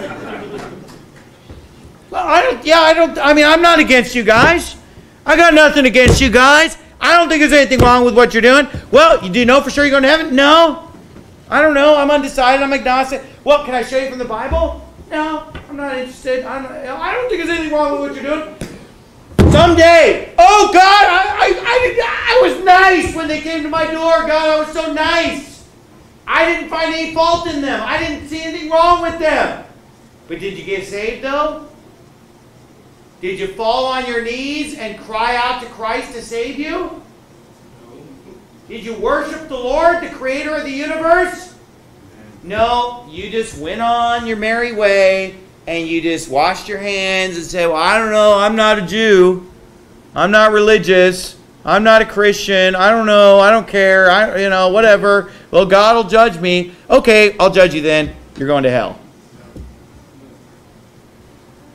Well, I'm not against you guys. I got nothing against you guys. I don't think there's anything wrong with what you're doing. Well, do you know for sure you're going to heaven? No. I don't know. I'm undecided. I'm agnostic. Well, can I show you from the Bible? No, I'm not interested. I don't think there's anything wrong with what you're doing. Someday. Oh, God, I was nice when they came to my door. God, I was so nice. I didn't find any fault in them. I didn't see anything wrong with them. But did you get saved, though? Did you fall on your knees and cry out to Christ to save you? Did you worship the Lord, the creator of the universe? No, you just went on your merry way and you just washed your hands and said, well, I don't know, I'm not a Jew. I'm not religious. I'm not a Christian. I don't know. I don't care. Whatever. Well, God will judge me. Okay, I'll judge you then. You're going to hell.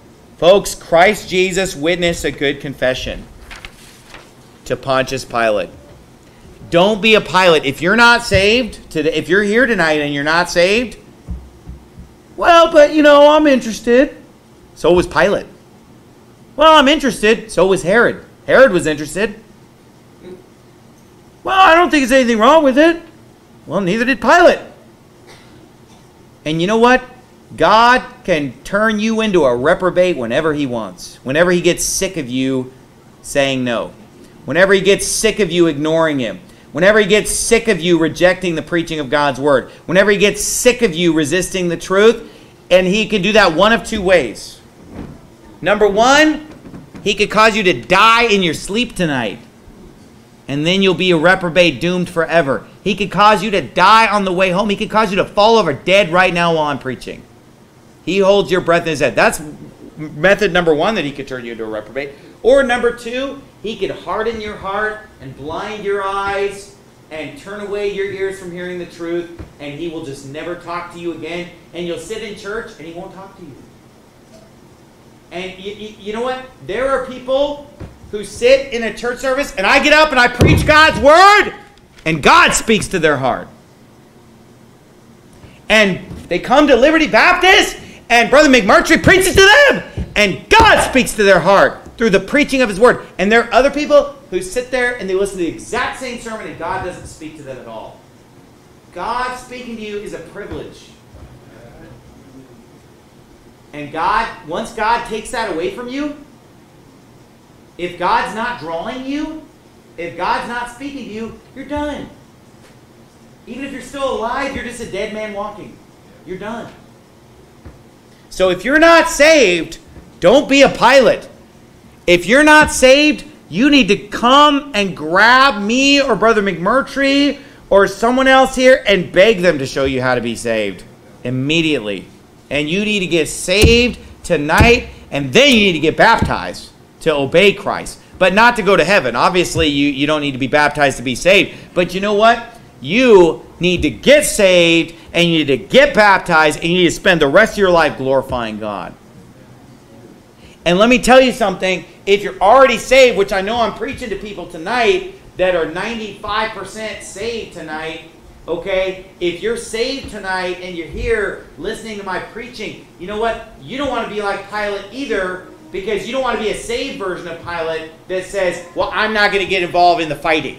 Folks, Christ Jesus witnessed a good confession to Pontius Pilate. Don't be a Pilate. If you're not saved today, if you're here tonight and you're not saved, well, but I'm interested. So was Pilate. Well, I'm interested. So was Herod. Herod was interested. Well, I don't think there's anything wrong with it. Well, neither did Pilate. And you know what? God can turn you into a reprobate whenever he wants. Whenever he gets sick of you saying no. Whenever he gets sick of you ignoring him. Whenever he gets sick of you rejecting the preaching of God's word. Whenever he gets sick of you resisting the truth. And he can do that one of two ways. Number one, he could cause you to die in your sleep tonight. And then you'll be a reprobate doomed forever. He could cause you to die on the way home. He could cause you to fall over dead right now while I'm preaching. He holds your breath in his head. That's method number one, that he could turn you into a reprobate. Or number two, he could harden your heart and blind your eyes and turn away your ears from hearing the truth, and he will just never talk to you again. And you'll sit in church and he won't talk to you. And you know what? There are people who sit in a church service, and I get up and I preach God's word, and God speaks to their heart. And they come to Liberty Baptist, and Brother McMurtry preaches to them, and God speaks to their heart through the preaching of his word. And there are other people who sit there and they listen to the exact same sermon, and God doesn't speak to them at all. God speaking to you is a privilege. And once God takes that away from you, if God's not drawing you, if God's not speaking to you, you're done. Even if you're still alive, you're just a dead man walking. You're done. So if you're not saved, don't be a Pilate. If you're not saved, you need to come and grab me or Brother McMurtry or someone else here and beg them to show you how to be saved immediately. And you need to get saved tonight, and then you need to get baptized to obey Christ. But not to go to heaven. Obviously, you don't need to be baptized to be saved. But you know what? You need to get saved, and you need to get baptized, and you need to spend the rest of your life glorifying God. And let me tell you something. If you're already saved, which I know I'm preaching to people tonight that are 95% saved tonight, okay? If you're saved tonight and you're here listening to my preaching, you know what? You don't want to be like Pilate either, because you don't want to be a saved version of Pilate that says, well, I'm not going to get involved in the fighting.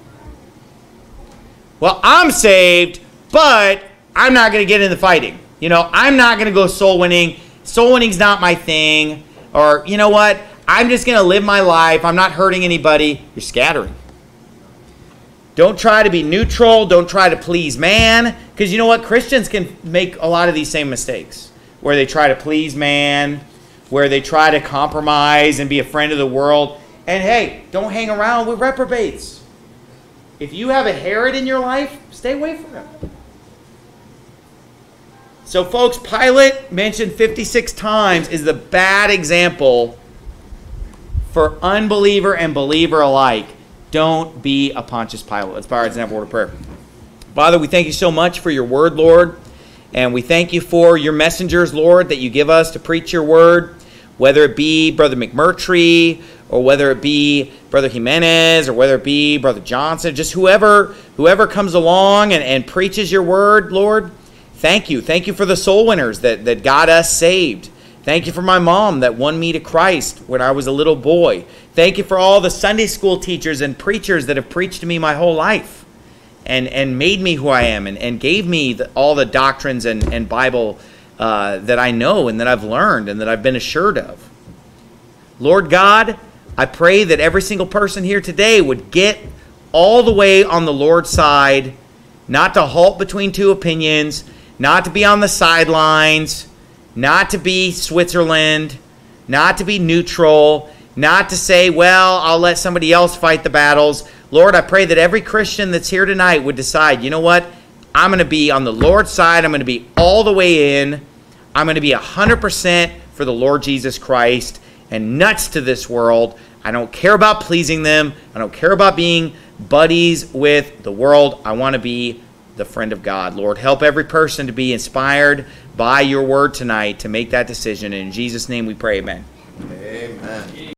Well, I'm saved, but I'm not going to get in the fighting. I'm not going to go soul winning. Soul winning's not my thing. Or, you know what? I'm just going to live my life. I'm not hurting anybody. You're scattering. Don't try to be neutral. Don't try to please man. Because you know what? Christians can make a lot of these same mistakes. Where they try to please man. Where they try to compromise and be a friend of the world. And hey, don't hang around with reprobates. If you have a Herod in your life, stay away from him. So folks, Pilate, mentioned 56 times, is the bad example for unbeliever and believer alike. Don't be a Pontius Pilate. Let's bow our heads and have a word of prayer. Father, we thank you so much for your word, Lord. And we thank you for your messengers, Lord, that you give us to preach your word. Whether it be Brother McMurtry, or whether it be Brother Jimenez, or whether it be Brother Johnson, just whoever comes along and preaches your word, Lord. Thank you. Thank you for the soul winners that got us saved. Thank you for my mom that won me to Christ when I was a little boy. Thank you for all the Sunday school teachers and preachers that have preached to me my whole life and made me who I am and gave me all the doctrines and Bible that I know and that I've learned and that I've been assured of. Lord God, I pray that every single person here today would get all the way on the Lord's side, not to halt between two opinions, not to be on the sidelines, not to be Switzerland, not to be neutral, not to say, well, I'll let somebody else fight the battles. Lord, I pray that every Christian that's here tonight would decide, you know what? I'm going to be on the Lord's side. I'm going to be all the way in. I'm going to be 100% for the Lord Jesus Christ and nuts to this world. I don't care about pleasing them. I don't care about being buddies with the world. I want to be the friend of God. Lord, help every person to be inspired by your word tonight to make that decision. And in Jesus' name we pray, amen. Amen.